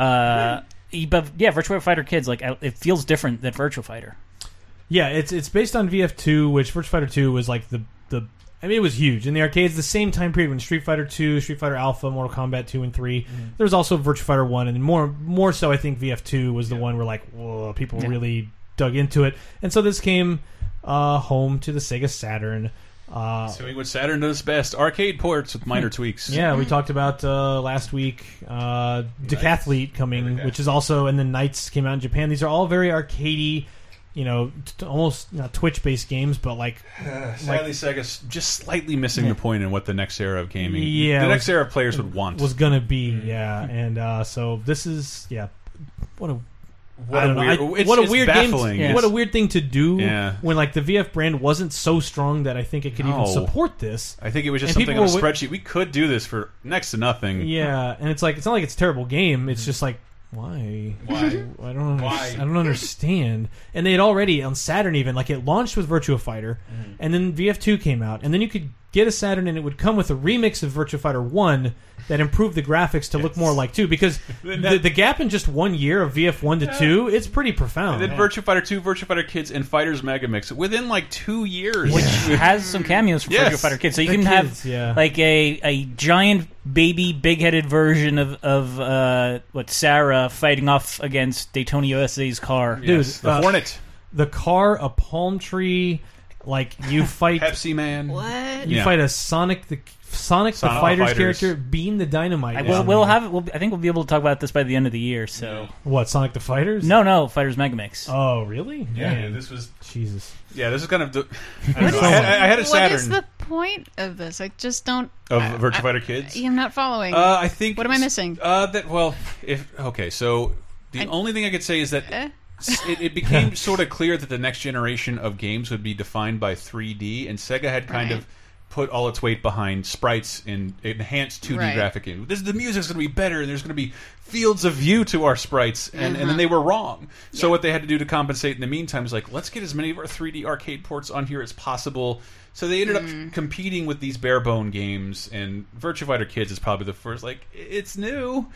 Uh, but yeah, Virtua Fighter Kids, like it feels different than Virtua Fighter. Yeah, it's it's based on V F two, which Virtua Fighter two was like the the. I mean, it was huge in the arcades. The same time period when Street Fighter two, Street Fighter Alpha, Mortal Kombat two and three. There was also Virtua Fighter one, and more more so, I think V F two was the one where like whoa, people Yeah. really dug into it, and so this came uh, home to the Sega Saturn. Uh, So what Saturn does best: arcade ports with minor tweaks. Yeah, we talked about uh, last week uh, Decathlete coming, which is also, and then Knights came out in Japan. These are all very arcadey, you know, t- almost not Twitch-based games, but like, Sadly, Sega's just slightly missing the point in what the next era of gaming, Yeah, the was- next era of players would want. was gonna be. Yeah, and uh, so this is yeah, what a. What I a don't know. weird- I- it's- what a it's weird baffling. game! Yes. What a weird thing to do Yeah. when like the V F brand wasn't so strong that I think it could No. even support this. I think it was just And something people on a were wi- spreadsheet. We could do this for next to nothing. Yeah, and it's like it's not like it's a terrible game. It's just like why? Why? I don't. Under- Why? I don't understand. And they had already on Saturn even like it launched with Virtua Fighter, Mm-hmm. and then V F two came out, and then you could get a Saturn and it would come with a remix of Virtua Fighter one that improved the graphics to look more like two because the, the gap in just one year of V F one to two it's pretty profound. And then Virtua Fighter two, Virtua Fighter Kids, and Fighters Megamix within like two years. Which has some cameos from Yes. Virtua Fighter Kids. So you The can kids, have yeah. like a, a giant baby big-headed version of, of uh, what Sarah fighting off against Daytona U S A's car. Dude, Yes, the uh, Hornet, the car, a palm tree, like you fight. Pepsi Man. What? You Yeah. fight a Sonic the Sonic, Sonic the Fighters, Fighters. character, Bean the Dynamite. I, is we'll, in we'll there. have we'll, I think we'll be able to talk about this by the end of the year. So What, Sonic the Fighters? no, no, Fighters Megamix. Oh, really? Yeah, Man. this was. Jesus. Yeah, this is kind of. The, I, What don't know. is- I, had, I had a What Saturn is the point of this? I just don't. of I- Virtua I- Fighter Kids. I'm not following. Uh, I think. What am I missing? Uh, that well, if okay, so the I- only thing I could say is that Eh? it, it became sort of clear that the next generation of games would be defined by three D, and Sega had kind Right. of put all its weight behind sprites and enhanced two D Right. graphic games. This the music's going to be better, and there's going to be fields of view to our sprites, and, and Uh-huh. then they were wrong. So what they had to do to compensate in the meantime is like, let's get as many of our three D arcade ports on here as possible. So they ended Mm. up competing with these bare bone games, and Virtua Fighter Kids is probably the first. Like, it's new.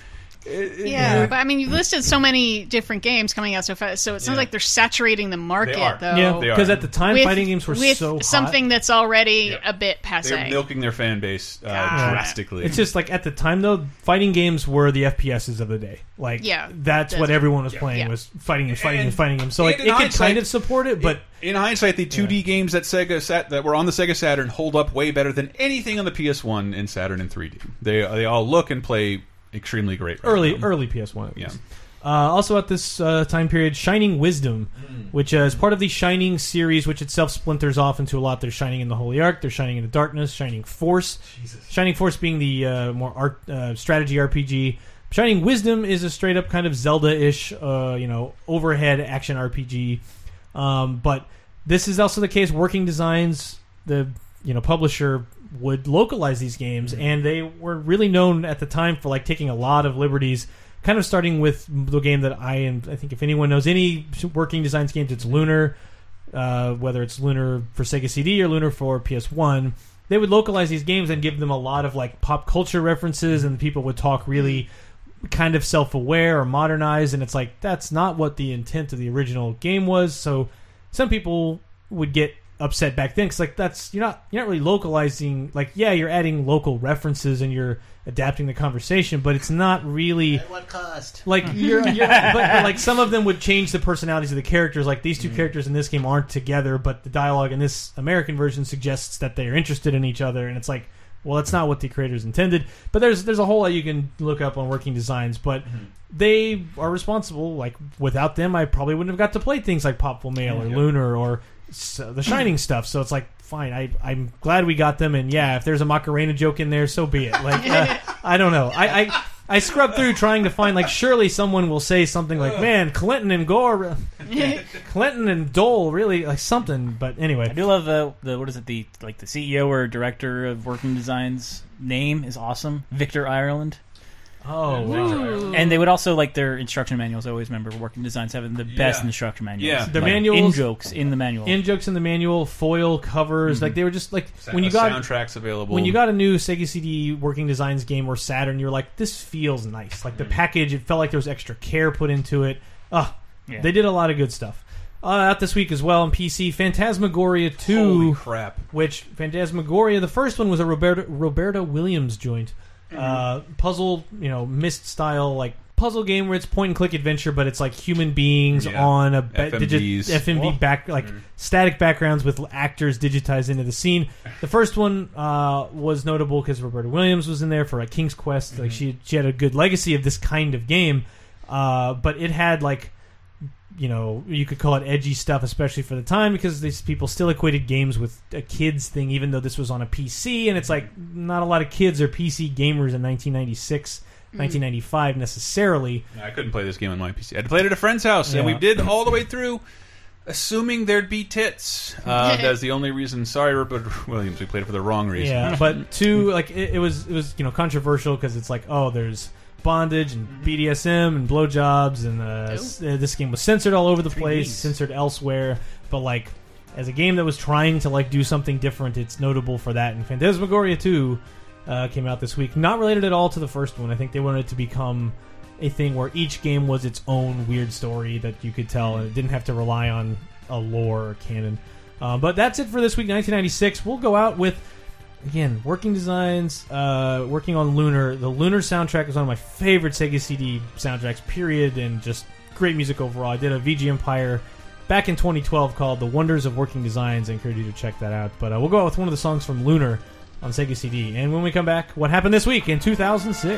Yeah, but I mean, you've listed so many different games coming out so fast, so it sounds Yeah. like they're saturating the market, They are. though. Yeah, They are. because at the time, with, fighting games were with so hot. something that's already a bit passe. They're milking their fan base uh, God. drastically. It's just like at the time though, fighting games were the F P S's of the day. Like, Yeah, that's, that's what everyone was yeah. playing Yeah. was fighting games, fighting And- games, fighting games. So like, and it in could hindsight- kind of support it, but in hindsight, the two D games that Sega sat, that were on the Sega Saturn hold up way better than anything on the P S one and Saturn in three D. They they all look and play extremely great. Right early now. early P S one. At Yeah. least. Uh, also at this uh, time period, Shining Wisdom, which uh, is part of the Shining series, which itself splinters off into a lot. There's Shining in the Holy Ark, there's Shining in the Darkness, Shining Force. Shining Force being the uh, more art uh, strategy R P G. Shining Wisdom is a straight up kind of Zelda-ish, uh, you know, overhead action R P G. Um, but this is also the case. Working Designs, the you know publisher, would localize these games, and they were really known at the time for like taking a lot of liberties. Kind of starting with the game that I am. I think if anyone knows any Working Designs games, it's Lunar. Uh, whether it's Lunar for Sega C D or Lunar for P S one, they would localize these games and give them a lot of like pop culture references, and people would talk really kind of self-aware or modernized, and it's like that's not what the intent of the original game was. So some people would get upset back then because like that's you're not you're not really localizing. Like, yeah, you're adding local references and you're adapting the conversation, but it's not really At what cost? like you're, you're but, but like some of them would change the personalities of the characters. Like these two characters in this game aren't together, but the dialogue in this American version suggests that they are interested in each other, and it's like, well, that's not what the creators intended. But there's there's a whole lot you can look up on Working Designs, but they are responsible. Like without them, I probably wouldn't have got to play things like Popful Mail or Yeah. Lunar or s- the Shining stuff. So it's like, fine, I, I'm glad we got them, and yeah, if there's a Macarena joke in there, so be it. Like, uh, I don't know. I, I I scrubbed through trying to find, like, surely someone will say something like, man, Clinton and Gore, Clinton and Dole, really, like something. But anyway, I do love the, the what is it, the like the C E O or director of Working Designs name is awesome, Victor Ireland. Oh, wow. And they would also, like, their instruction manuals. I always remember Working Designs having the best Yeah. instruction manuals. Yeah, their like, manuals, in jokes in the manual, in jokes in the manual, foil covers. Mm-hmm. Like they were just like Sa- when you got soundtracks available. When you got a new Sega C D Working Designs game or Saturn, you were like, this feels nice. Like the package, it felt like there was extra care put into it. Ah, Yeah. they did a lot of good stuff. Uh, out this week as well on P C, Phantasmagoria two. Holy crap. Which Phantasmagoria, the first one was a Roberta Roberta Williams joint. Uh, puzzle, you know, Myst style, like puzzle game where it's point and click adventure, but it's like human beings Yeah. on a ba- F M Vs. digit, F M V Oh. back, like static backgrounds with actors digitized into the scene. The first one uh, was notable because Roberta Williams was in there for like King's Quest. Like she she had a good legacy of this kind of game, uh, but it had like, you know, you could call it edgy stuff, especially for the time, because these people still equated games with a kids thing, even though this was on a P C, and it's like not a lot of kids are P C gamers in nineteen ninety-six, nineteen ninety-five necessarily. I couldn't play this game on my P C. I had to play it at a friend's house, and Yeah. we did all the way through, assuming there'd be tits. Uh, that's the only reason. Sorry, Robert Williams, we played it for the wrong reason. Yeah, but two, like it, it was, it was you know controversial because it's like, oh, there's bondage and B D S M and blowjobs, and uh, s- uh, this game was censored all over the place, censored elsewhere. But like, as a game that was trying to like do something different, it's notable for that. And Phantasmagoria two uh, came out this week, not related at all to the first one. I think they wanted it to become a thing where each game was its own weird story that you could tell, and it didn't have to rely on a lore or canon. Uh, but that's it for this week, nineteen ninety-six. We'll go out with, again, Working Designs, uh, working on Lunar. The Lunar soundtrack is one of my favorite Sega C D soundtracks, period, and just great music overall. I did a V G Empire back in twenty twelve called The Wonders of Working Designs. I encourage you to check that out. But uh, we'll go out with one of the songs from Lunar on Sega C D. And when we come back, what happened this week in two thousand six?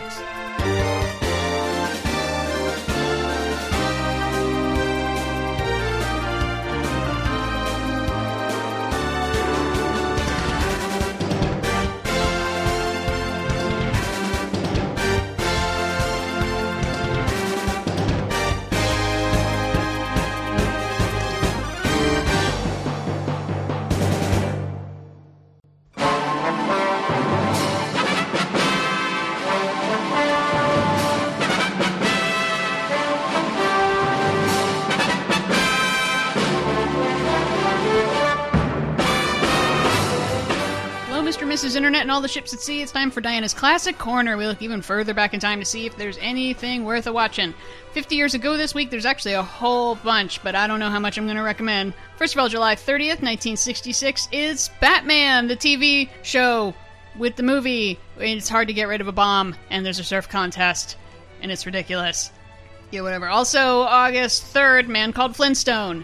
versus Internet and all the ships at sea. It's time for Diana's Classic Corner. We look even further back in time to see if there's anything worth a watching. fifty years ago this week, there's actually a whole bunch, but I don't know how much I'm going to recommend. First of all, July thirtieth, nineteen sixty-six is Batman, the T V show with the movie. It's hard to get rid of a bomb, and there's a surf contest, and it's ridiculous. Yeah, whatever. Also, August third, Man Called Flintstone.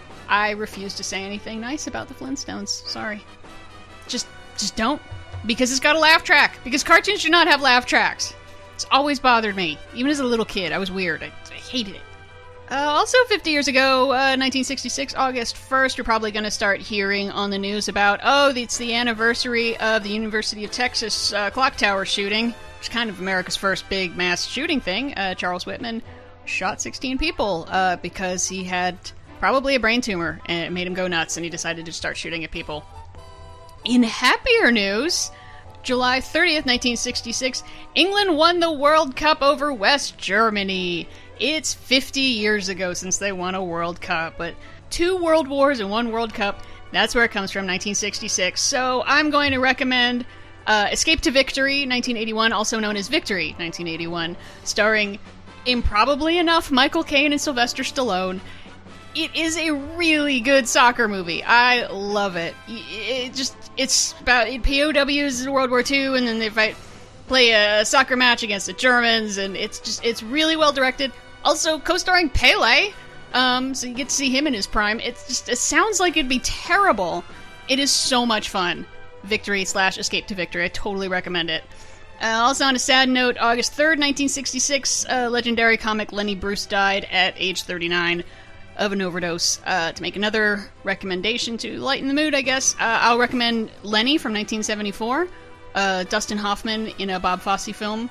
I refuse to say anything nice about the Flintstones. Sorry. Just just don't. Because it's got a laugh track. Because cartoons do not have laugh tracks. It's always bothered me. Even as a little kid, I was weird. I, I hated it. Uh, also, fifty years ago, uh, nineteen sixty-six, August first, you're probably going to start hearing on the news about, oh, it's the anniversary of the University of Texas uh, clock tower shooting, which is kind of America's first big mass shooting thing. Uh, Charles Whitman shot sixteen people uh, because he had probably a brain tumor, and it made him go nuts, and he decided to start shooting at people. In happier news, July thirtieth, nineteen sixty-six, England won the World Cup over West Germany. It's fifty years ago since they won a World Cup, but two World Wars and one World Cup, that's where it comes from, nineteen sixty-six. So I'm going to recommend uh, Escape to Victory, nineteen eighty-one, also known as Victory, nineteen eighty-one, starring improbably enough Michael Caine and Sylvester Stallone. It is a really good soccer movie. I love it. It just it's about P O Ws in World War Two, and then they fight, play a soccer match against the Germans, and it's just it's really well directed. Also co-starring Pele, um, so you get to see him in his prime. It's just it sounds like it'd be terrible. It is so much fun. Victory slash Escape to Victory. I totally recommend it. Uh, also, on a sad note, August third, nineteen sixty-six, uh, legendary comic Lenny Bruce died at age thirty-nine of an overdose. Uh, to make another recommendation to lighten the mood, I guess, uh, I'll recommend Lenny from nineteen seventy-four, uh, Dustin Hoffman in a Bob Fosse film.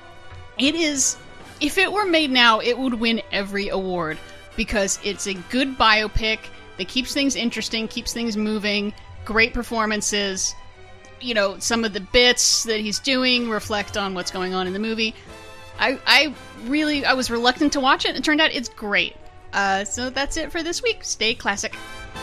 It is, if it were made now, it would win every award, because it's a good biopic that keeps things interesting, keeps things moving, great performances. You know, some of the bits that he's doing reflect on what's going on in the movie. I, I really, I was reluctant to watch it, and it turned out it's great. Uh, so that's it for this week. Stay classic.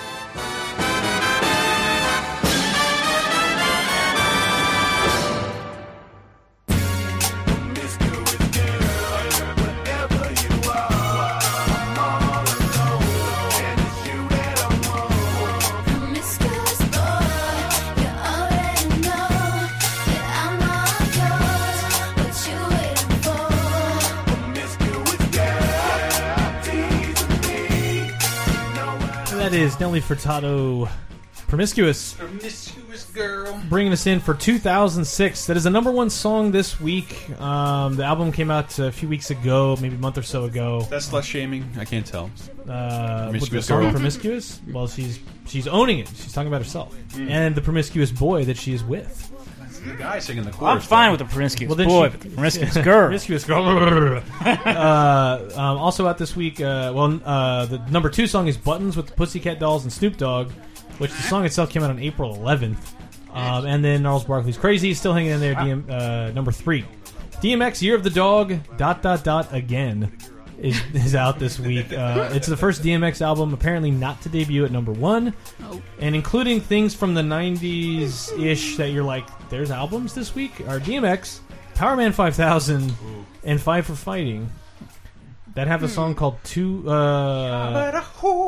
That is Nelly Furtado, Promiscuous. Promiscuous girl. Bringing us in for two thousand six. That is the number one song this week. Um, the album came out a few weeks ago, maybe a month or so ago. That's less shaming. I can't tell. Uh, Promiscuous with the song girl. Promiscuous? Well, she's she's owning it. She's talking about herself. Mm. And the promiscuous boy that she is with. The guy singing the chorus. I'm fine with the promiscuous Well, then boy, she- but the promiscuous girl. Promiscuous girl. uh, um, also out this week, uh, well, uh, the number two song is Buttons with the Pussycat Dolls and Snoop Dogg, which the song itself came out on April eleventh. Um, and then Gnarls Barkley's Crazy, still hanging in there, D M, uh, number three. D M X Year of the Dog, dot, dot, dot, again, is, is out this week. Uh, it's the first D M X album, apparently not to debut at number one. Oh. And including things from the nineties-ish that you're like, there's albums this week, are D M X, Power Man five thousand, and Five for Fighting that have a song called Two... Uh,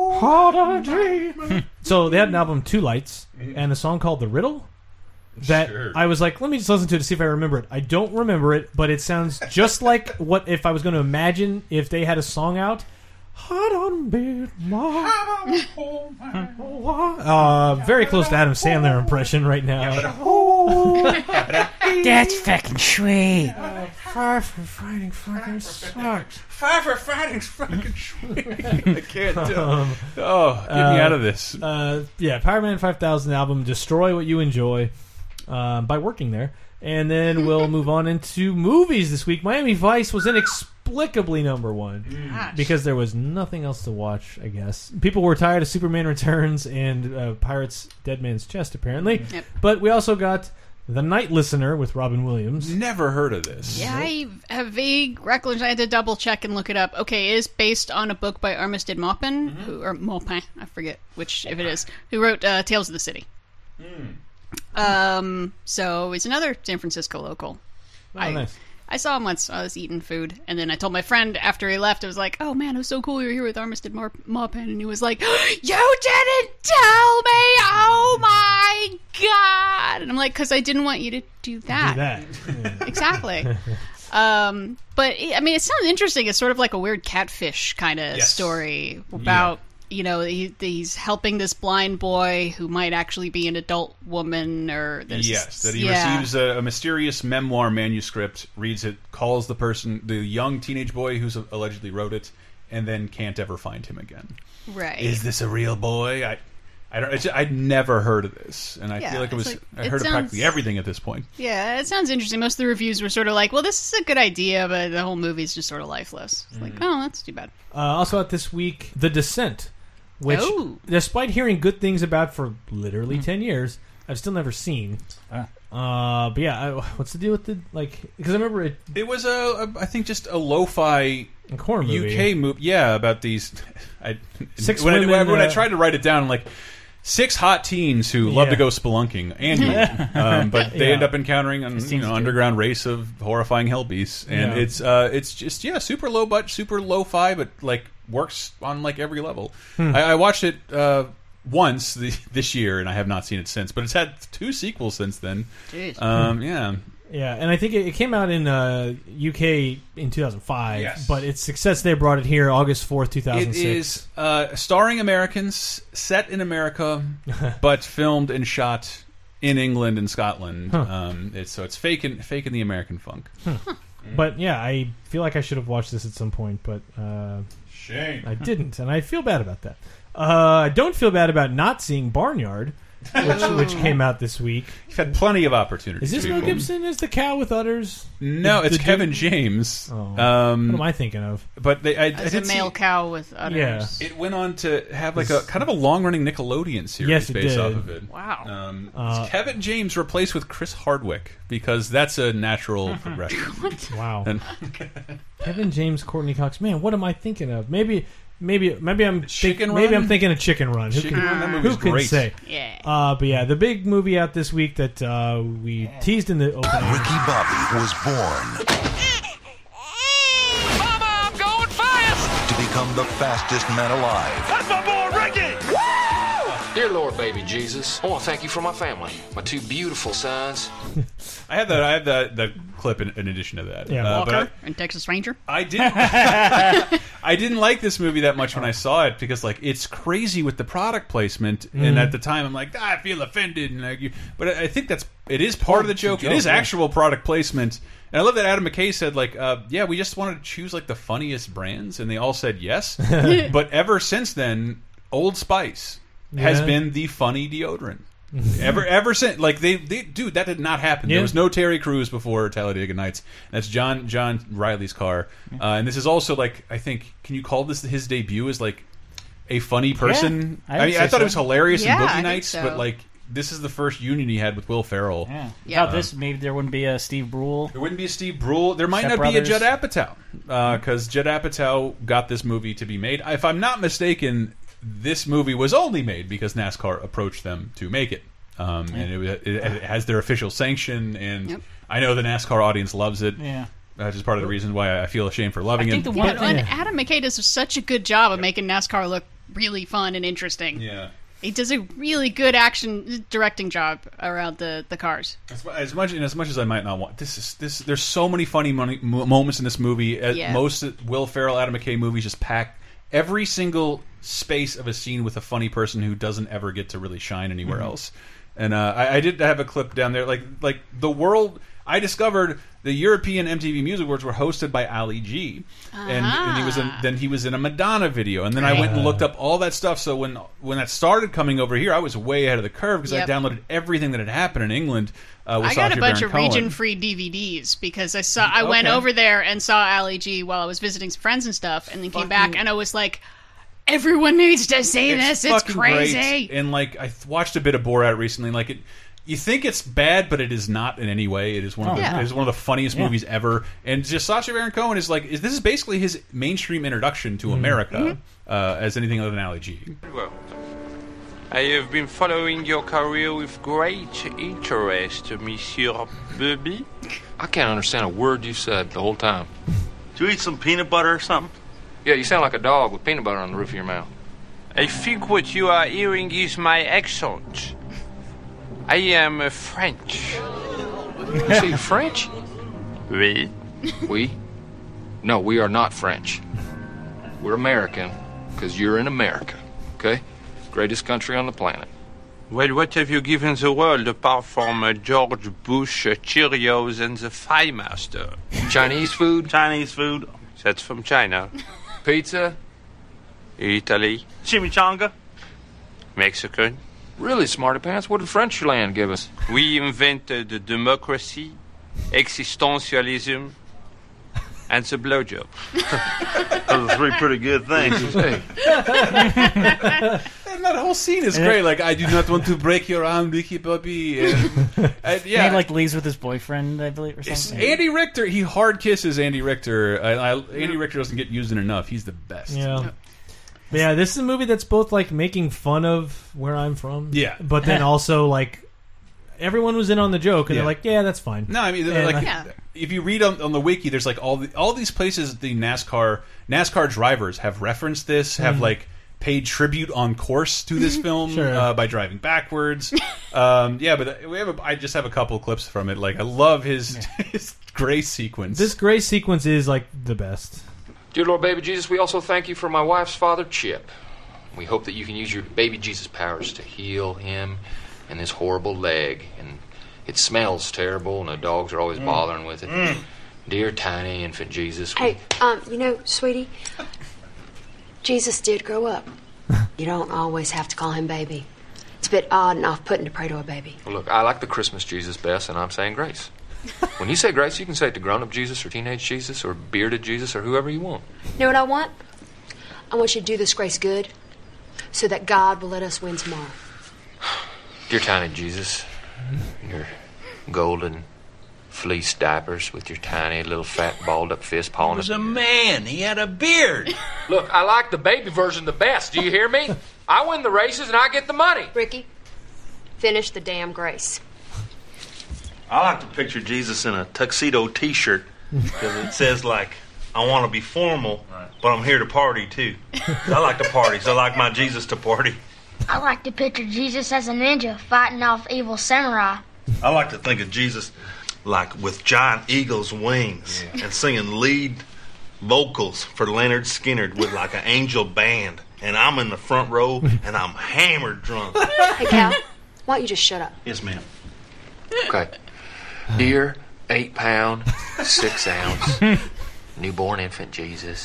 so they had an album, Two Lights, and a song called The Riddle. That Sure. I was like, let me just listen to it to see if I remember it. I don't remember it, but it sounds just like what if I was going to imagine if they had a song out. Uh, very close to Adam Sandler impression right now. That's fucking sweet. Five for Fighting fucking sucks. Five for Fighting's fucking sweet. I can't do it. Um, Oh, get me uh, out of this. Uh, yeah, Power Man five thousand album, Destroy What You Enjoy, um, by working there. And then we'll move on into movies this week. Miami Vice was inexplicably number one Gosh. because there was nothing else to watch, I guess. People were tired of Superman Returns and uh, Pirates Dead Man's Chest, apparently. Yep. But we also got The Night Listener with Robin Williams. Never heard of this. Yeah, I have vague recollection. I had to double check and look it up. Okay, it is based on a book by Armistead Maupin, who, or Maupin, I forget which if it is, who wrote uh, Tales of the City. Um, so he's another San Francisco local. Oh, I, nice. I saw him once. I was eating food, and then I told my friend after he left, I was like, "Oh man, it was so cool you were here with Armistead Mar- Maupin," and he was like, "You didn't tell me! Oh my god!" And I'm like, "Because I didn't want you to do that." Do that. Yeah. Exactly. um, but I mean, it sounds interesting. It's sort of like a weird catfish kind of Yes. story about. Yeah. You know, he, he's helping this blind boy who might actually be an adult woman, or there's Yes, that he yeah. receives a, a mysterious memoir manuscript, reads it, calls the person, the young teenage boy who's allegedly wrote it, and then can't ever find him again. Right? Is this a real boy? I, I don't. It's, I'd never heard of this, and I Yeah, feel like it was. it's like- I it heard of sounds- practically everything at this point. Yeah, it sounds interesting. Most of the reviews were sort of like, "Well, this is a good idea, but the whole movie's just sort of lifeless." It's like, oh, that's too bad. Uh, also out this week, The Descent, which, Oh. despite hearing good things about for literally ten years, I've still never seen. Ah. Uh, but yeah, I, what's the deal with the like? Because I remember it. It was a, a I think, just a lo-fi horror movie. U K movie. Yeah, about these. I, Six when, I, women, when I uh, tried to write it down, I'm like. Six hot teens who love Yeah. to go spelunking annually, um, but they Yeah. end up encountering an you know, underground race of horrifying hell beasts, and Yeah. it's uh, it's just yeah, super low budget, super lo-fi, but like works on like every level. Hmm. I, I watched it uh, once the, this year, and I have not seen it since, but it's had two sequels since then. Jeez. Um, yeah. Yeah, and I think it, it came out in uh, U K in two thousand five, Yes. but its success there brought it here August fourth, two thousand It six. is uh, starring Americans, set in America, but filmed and shot in England and Scotland. Huh. Um, it's, so it's faking faking the American funk. Huh. But yeah, I feel like I should have watched this at some point, but uh, Shame. I didn't, and I feel bad about that. Uh, I don't feel bad about not seeing Barnyard, which, which came out this week. You've had plenty of opportunities. Is this Mel people. Gibson as the cow with udders? No, The- it's the Kevin dude- James. Oh. Um, What am I thinking of? But they, I, I As a did male see, cow with udders. it went on to have like a kind of a long running Nickelodeon series Yes, it based did. off of it. Wow. Um, Uh, it's Kevin James replaced with Chris Hardwick because that's a natural progression. Wow. And Kevin James, Courtney Cox. Man, what am I thinking of? Maybe, maybe, maybe I'm think, Chicken maybe Run? I'm thinking of Chicken Run. Who Chicken can, Run, that who movie's can great. say? Yeah. Uh, but yeah, the big movie out this week that uh, we teased in the opening. Ricky Bobby was born Mama, I'm going fast! to become the fastest man alive. That's my boy, Ricky! Dear Lord, baby Jesus, I want to thank you for my family, my two beautiful sons. I have that. I have that that clip in, in addition to that. Yeah. Uh, but Walker and Texas Ranger. I, I didn't. I didn't like this movie that much when I saw it because like it's crazy with the product placement, and Mm. at the time I'm like, ah, I feel offended, and like, you, but I I think that's it is part of the It's a joke. joke, It is yeah. actual product placement. And I love that Adam McKay said, like, uh, yeah, we just wanted to choose like the funniest brands, and they all said yes. But ever since then, Old Spice has Yeah. been the funny deodorant. ever ever since, like they, they, dude, that did not happen. Yeah. There was no Terry Crews before Talladega Nights. That's John John Riley's car, uh, and this is also like I think. Can you call this his debut as like a funny person? I I, would mean, say I thought so. it was hilarious Yeah, I in Boogie think Nights, so. but like this is the first union he had with Will Ferrell. Yeah. Yeah. Without this, maybe there wouldn't be a Steve Brule. There wouldn't be a Steve Brule. There might Step not Brothers. be a Judd Apatow because Judd Apatow got this movie to be made. If I'm not mistaken, this movie was only made because NASCAR approached them to make it, um, and it, was- it, it has their official sanction. And Yep. I know the NASCAR audience loves it. Yeah. That's just part of the reason why I feel ashamed for loving I think it. the Yeah, one and thing. Adam McKay does such a good job of making NASCAR look really fun and interesting. yeah. He does a really good action directing job around the, the cars. As, as much and as much as I might not want this is this. There's so many funny money, mo moments in this movie. Uh, Yeah. Most Will Ferrell, Adam McKay movies just pack every single space of a scene with a funny person who doesn't ever get to really shine anywhere Mm-hmm. else. And uh, I, I did have a clip down there, like like the world. I discovered the European M T V Music Awards were hosted by Ali G, and, and he was in, then he was in a Madonna video, and then I went and looked up all that stuff. So when when that started coming over here, I was way ahead of the curve because Yep. I downloaded everything that had happened in England. Uh, with I got Sacha a bunch Baron of Cohen. region-free D V Ds because I saw I went Okay. over there and saw Ali G while I was visiting some friends and stuff, and then came Fucking- back and I was like, everyone needs to see this. It's fucking crazy. great. And like I th- watched a bit of Borat recently. and, Like it, you think it's bad, but it is not in any way. It is one of Oh, the, yeah. it is one of the funniest Yeah. movies ever. And just Sacha Baron Cohen is like is this is basically his mainstream introduction Mm-hmm. to America uh, as anything other than Ali G. Very well. I have been following your career with great interest, Monsieur Bubby. I can't understand a word you said the whole time. Do you eat some peanut butter or something? Yeah, you sound like a dog with peanut butter on the roof of your mouth. I think what you are hearing is my accent. I am uh, French. You say French? Oui. We? No, we are not French. We're American, because you're in America, okay? Greatest country on the planet. Well, what have you given the world apart from uh, George Bush, uh, Cheerios, and the Fry Master? Chinese food? Chinese food. That's from China. Pizza? Italy. Chimichanga. Mexican. Really, smarty pants? What did French land give us? We invented democracy, existentialism, and the blowjob. Those are three pretty good things. And that whole scene is great. Like, I do not want to break your arm, Ricky Bobby. And, and, yeah, he like leaves with his boyfriend, I believe, or something. Andy Richter. He hard kisses Andy Richter. I, I, Andy Richter doesn't get used enough. He's the best. Yeah. But yeah, this is a movie that's both like making fun of where I'm from, yeah, but then also like everyone was in on the joke, and Yeah. they're like, "Yeah, that's fine." No, I mean, And, like, uh, if you read on, on the wiki, there's like all the, all these places the NASCAR NASCAR drivers have referenced this, have Mhm. like paid tribute on course to this film Sure. uh, by driving backwards. um, yeah, but we have a, I just have a couple of clips from it. Like, I love his his grace sequence. This grace sequence is like the best. Dear Lord Baby Jesus, we also thank you for my wife's father, Chip. We hope that you can use your baby Jesus powers to heal him and his horrible leg. And it smells terrible, and the dogs are always Mm. bothering with it. Mm. Dear tiny infant Jesus, we Hey, um, you know, sweetie, Jesus did grow up. You don't always have to call him baby. It's a bit odd and off-putting to pray to a baby. Well, look, I like the Christmas Jesus best, and I'm saying grace. When you say grace, you can say it to grown-up Jesus or teenage Jesus or bearded Jesus or whoever you want. You know what I want? I want you to do this grace good so that God will let us win tomorrow. Dear tiny Jesus, your golden fleece diapers with your tiny little fat balled-up fist pawing. He was a man. He had a beard. Look, I like the baby version the best. Do you hear me? I win the races and I get the money. Ricky, finish the damn grace. I like to picture Jesus in a tuxedo T-shirt because it says, like, I want to be formal, but I'm here to party, too. I like to party, so I like my Jesus to party. I like to picture Jesus as a ninja fighting off evil samurai. I like to think of Jesus, like, with giant eagle's wings and singing lead vocals for Leonard Skinner with, like, an angel band. And I'm in the front row, and I'm hammered drunk. Hey, Cal, why don't you just shut up? Yes, ma'am. Okay. Dear eight pound, six ounce, newborn infant Jesus.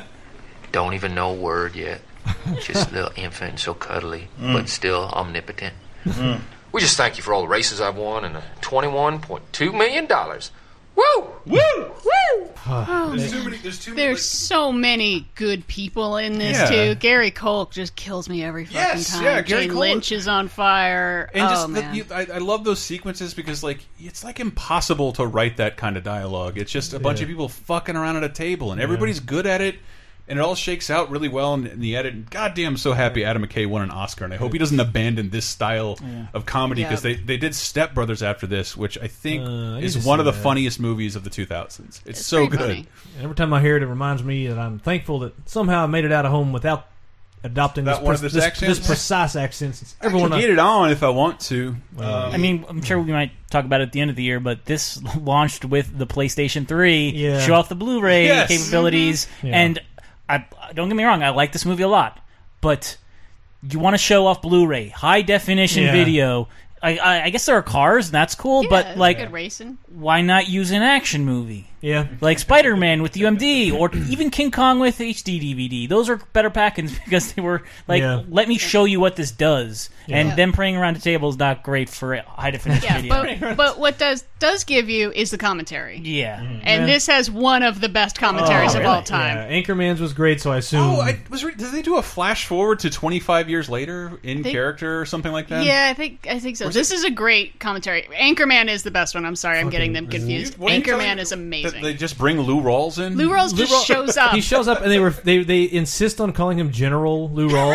Don't even know a word yet. Just a little infant and so cuddly, Mm. but still omnipotent. Mm. We just thank you for all the races I've won and the twenty-one point two million dollars. Woo! Woo! Woo! There's too many. There's too many. There's so many good people in this Yeah. too. Gary Kolk just kills me every fucking Yes, time. yeah, Gary Jane Kolk. Lynch is on fire. And oh just the, man. you, I, I love those sequences because, like, it's like impossible to write that kind of dialogue. It's just a bunch Yeah. of people fucking around at a table, and everybody's good at it, and it all shakes out really well in, in the edit. And goddamn, I'm so happy Adam McKay won an Oscar, and I hope he doesn't abandon this style Yeah. of comedy Yeah. because they they did Step Brothers after this, which I think Uh, I need is to one see of the that. funniest movies of the two thousands. It's, so good. And every time I hear it, it reminds me that I'm thankful that somehow I made it out of home without adopting That this, one of pre- his this, accents? this precise accent. Since I everyone can get it on if I want to. I mean, I'm sure we might talk about it at the end of the year, but this launched with the PlayStation three, Yeah. show off the Blu-ray Yes. capabilities, Mhm. Yeah. and I don't get me wrong, I like this movie a lot, but you want to show off Blu-ray, high definition Yeah. video. I, I, I guess there are cars, and that's cool, Yeah, but it's like, good racing. why not use an action movie? Yeah, like Spider-Man with U M D, or even King Kong with H D D V D. Those are better packings because they were like, Yeah. let me show you what this does. Yeah. And Yeah. them praying around the table is not great for high definition Yeah, video. but, but what does does give you is the commentary. Yeah, And Yeah. this has one of the best commentaries Oh, of all really? time. Yeah, Anchorman's was great, so I assume. Oh, I was. Re did they do a flash forward to twenty-five years later in They- character or something like that? Yeah, I think I think so. Or is This is a great commentary. Anchorman is the best one. I'm sorry, I'm getting them confused. What are you telling Anchorman me? is That amazing. they just bring Lou Rawls in. Lou Rawls just shows up. He shows up, and they were they they insist on calling him General Lou Rawls.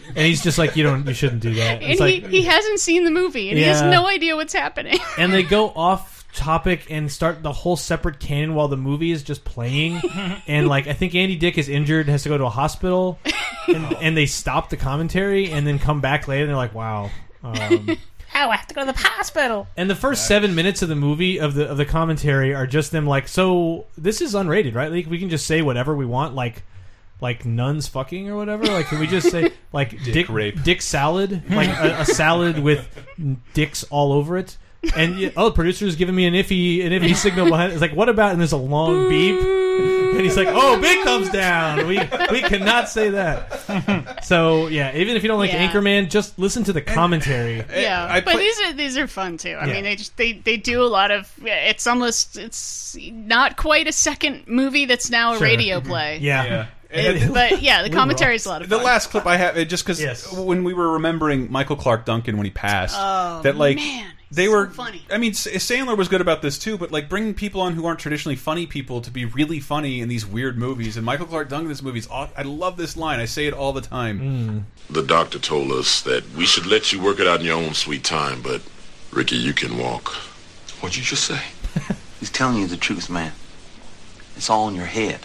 and he's just like, you don't, you shouldn't do that. And It's he, like, he hasn't seen the movie, and he has Yeah. no idea what's happening. and they go off topic and start the whole separate canon while the movie is just playing. And like, I think Andy Dick is injured, has to go to a hospital, and, and they stop the commentary and then come back later. and They're like, wow. Um, Oh, I have to go to the hospital. And the first seven minutes of the movie of the of the commentary are just them like, so this is unrated, right? Like we can just say whatever we want, like like nuns fucking or whatever. Like can we just say like dick, Dick rape. dick salad, like a, a salad with dicks all over it? And yeah, oh, the producer's giving me an iffy an iffy signal behind. It's like, what about? And there's a long beep, and he's like, oh, big thumbs down. We we cannot say that. So yeah, even if you don't like Yeah. Anchorman, just listen to the commentary. Yeah, I but play- these are these are fun too. I Yeah. mean, they just they, they do a lot of. It's almost it's not quite a second movie that's now a Sure. radio play. Yeah. Yeah. It- but yeah, the We commentary is a lot of The fun. last clip I have, it just because Yes. when we were remembering Michael Clark Duncan when he passed, Oh, that like man, they so were funny. I mean, S- Sandler was good about this too, but like bringing people on who aren't traditionally funny people to be really funny in these weird movies. And Michael Clark Duncan in this movie is aw- I love this line. I say it all the time. The doctor told us that we should let you work it out in your own sweet time, but Ricky, you can walk. What'd you just say? He's telling you the truth, man. It's all in your head.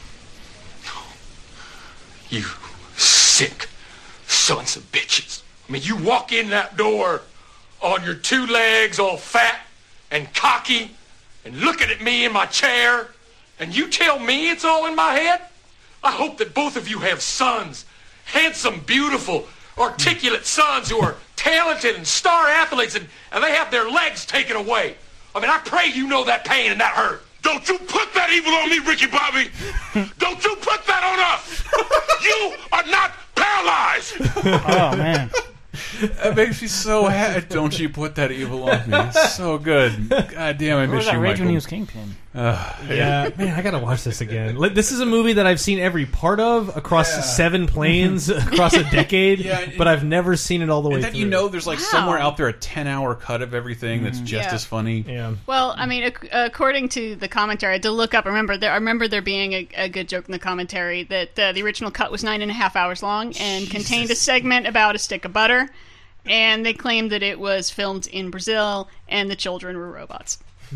You sick sons of bitches. I mean, you walk in that door on your two legs all fat and cocky and looking at me in my chair, and you tell me it's all in my head? I hope that both of you have sons, handsome, beautiful, articulate sons who are talented and star athletes, and, and they have their legs taken away. I mean, I pray you know that pain and that hurt. Don't you put that evil on me, Ricky Bobby! Don't you put that on us! You are not paralyzed! Oh man. It makes me so happy. Don't you put that evil on me? It's so good. God damn, I Where miss was that you, rage Michael. when he was Kingpin? Uh, Yeah, man, I gotta watch this again. Like, this is a movie that I've seen every part of across Yeah. seven planes across a decade, Yeah, and- but I've never seen it all the way And then through. you know there's like Wow. somewhere out there a ten hour cut of everything that's just Yeah. as funny. Yeah. Well, I mean, ac- according to the commentary, I had to look up. Remember, there, I remember there being a, a good joke in the commentary that uh, the original cut was nine and a half hours long and contained a segment about a stick of butter, and they claimed that it was filmed in Brazil and the children were robots.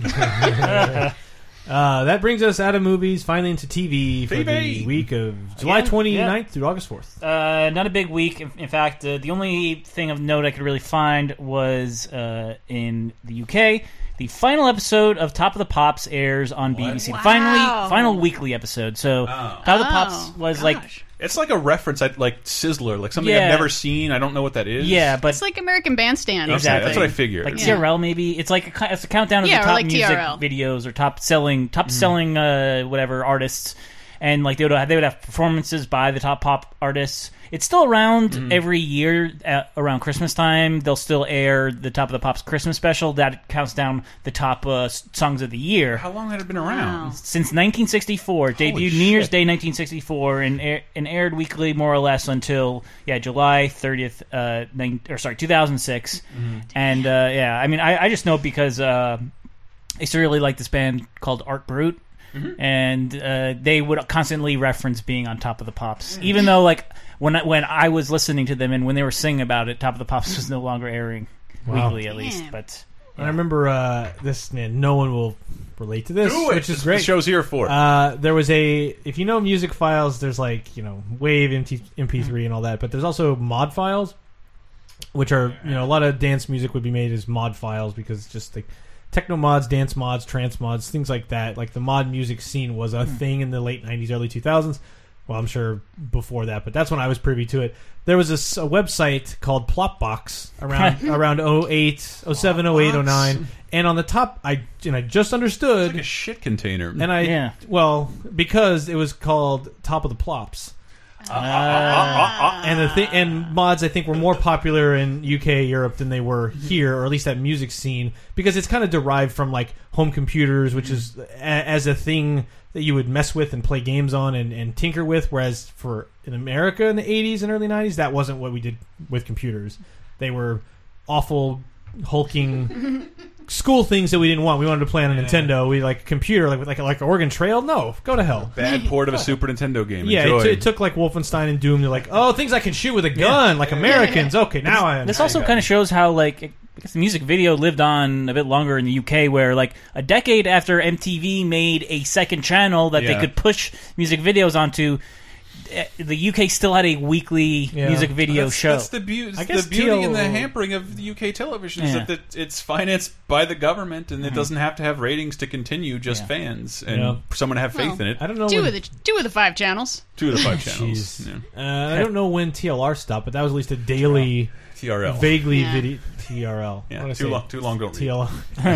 Uh, that brings us out of movies, finally into T V for T V. the week of July Again? twenty-ninth through August fourth. Uh, not a big week. In, in fact, uh, the only thing of note I could really find was uh, in the U K. The final episode of Top of the Pops airs on B B C. The finally, Wow. final weekly episode. So Top of the Pops was like, It's like a reference, I, like Sizzler, like something Yeah. I've never seen. I don't know what that is. yeah, but It's like American Bandstand. Okay, exactly. that's what I figured. Like Yeah. T R L, maybe it's like a, ki- it's a countdown of Yeah, the or top like music T R L. videos or top selling, top Mm-hmm. selling, uh, whatever artists, and like they would have, they would have performances by the top pop artists. It's still around Mm-hmm. every year at, around Christmas time. They'll still air the Top of the Pops Christmas special that counts down the top uh, s- songs of the year. How long had it been around? Since nineteen sixty-four, debuted New Year's Day nineteen sixty-four, and, air, and aired weekly more or less until yeah July thirtieth, uh, nine, or sorry, two thousand six. Mm-hmm. And uh, yeah, I mean, I, I just know it because uh, I used to really like this band called Art Brut, Mm-hmm. and uh, they would constantly reference being on Top of the Pops, even though like when I, when I was listening to them and when they were singing about it, Top of the Pops was no longer airing Wow. weekly at least, Damn. but. And I remember uh, this. Man, no one will relate to this, Do it. which is That's great. what the show's here for. Uh, there was a, if you know music files, there's like you know Wave, M P three, and all that, but there's also mod files, which are you know a lot of dance music would be made as mod files because it's just like techno mods, dance mods, trance mods, things like that. Like the mod music scene was a thing in the late nineties, early two thousands. Well, I'm sure before that, but that's when I was privy to it. There was a, s- a website called Plopbox around around oh eight, oh seven, oh eight, oh nine, and on the top, I and I just understood It's like a shit container. and I Yeah. well because it was called Top of the Plops. And the thing and mods I think were more popular in U K, Europe than they were here, or at least that music scene, because it's kind of derived from like home computers, which is a, as a thing that you would mess with and play games on and, and tinker with. Whereas for in America in the eighties and early nineties, that wasn't what we did with computers. They were awful hulking school things that we didn't want. We wanted to play on a Nintendo. We like a computer, like with like like Oregon Trail. No, go to hell. Bad port of a Super Nintendo game. Yeah, Enjoy. it, t- it took like Wolfenstein and Doom. They're like, oh, things I can shoot with a gun, like Americans. Okay, now I. This also kind of shows how like I guess the music video lived on a bit longer in the U K, where like a decade after M T V made a second channel that Yeah. they could push music videos onto, eh, the U K still had a weekly Yeah. music video that's, show. That's the, beau- I the guess beauty T L and the hampering of the U K television is Yeah. that it- it's financed by the government and Mhm. it doesn't have to have ratings to continue, just Yeah. fans and Yeah. someone to have faith Well, in it. I don't know. Two when, of the two of the five channels. Two of the five channels. Jeez. Yeah. Uh, I don't know when T L R stopped, but that was at least a daily, T R L. vaguely Yeah. video. T R L. Yeah, What did I too say? long. Too long. Don't read. T L R.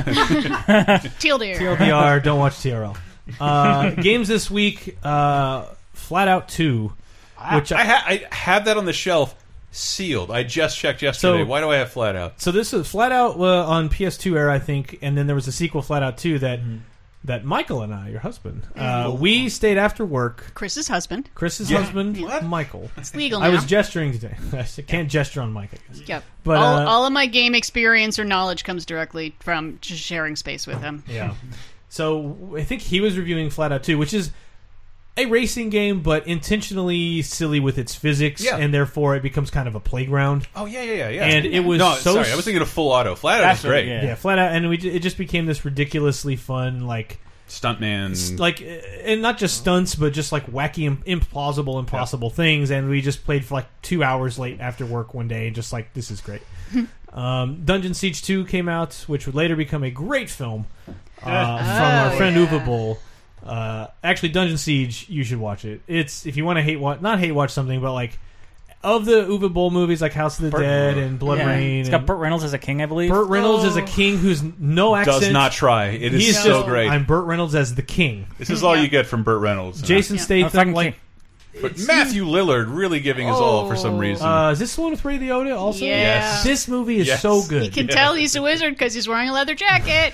Teal deer. T L D R. Don't watch T R L. Uh, games this week: uh, Flat Out two, which I, ha- I had that on the shelf, sealed. I just checked yesterday. So- Why do I have Flat Out? So this is Flat Out uh, on P S two era, I think, and then there was a sequel, Flat Out two, that that Michael and I, your husband, uh, we stayed after work. Chris's husband. Chris's Yeah. husband, Michael. It's legal I now. was gesturing today. I can't gesture on Mike, I guess. Yep. But, all, uh, all of my game experience or knowledge comes directly from just sharing space with him. Yeah. So I think he was reviewing Flat Out two, which is a racing game, but intentionally silly with its physics, Yeah. and therefore it becomes kind of a playground. Oh yeah, yeah, yeah. yeah. And it was no, so sorry. I was thinking of Full Auto. Flat Out That's is great. what- yeah. Yeah. Flat Out, and we it just became this ridiculously fun, like Stuntman. like, and not just stunts, but just like wacky, im- implausible, impossible things. And we just played for like two hours late after work one day, and just like, this is great. um, Dungeon Siege two came out, which would later become a great film uh, from our friend yeah. Uwe Boll. Uh, actually, Dungeon Siege, you should watch it. It's if you want to hate watch, not hate watch something, but like of the Uwe Boll movies, like House of the Burt- Dead and Blood Yeah. Rain. It's got and Burt Reynolds as a king, I believe. Burt Reynolds Oh. is a king who's no accent. Does not try. It is He's so just, great. I'm Burt Reynolds as the king. This is all Yeah. you get from Burt Reynolds. Jason Yeah. Oh, Statham, fucking like. king. But Matthew Lillard really giving his all for some reason. Uh, is this the one with Ray Liotta also? Yeah. Yes. This movie is Yes. so good. You can Yeah. tell he's a wizard because he's wearing a leather jacket.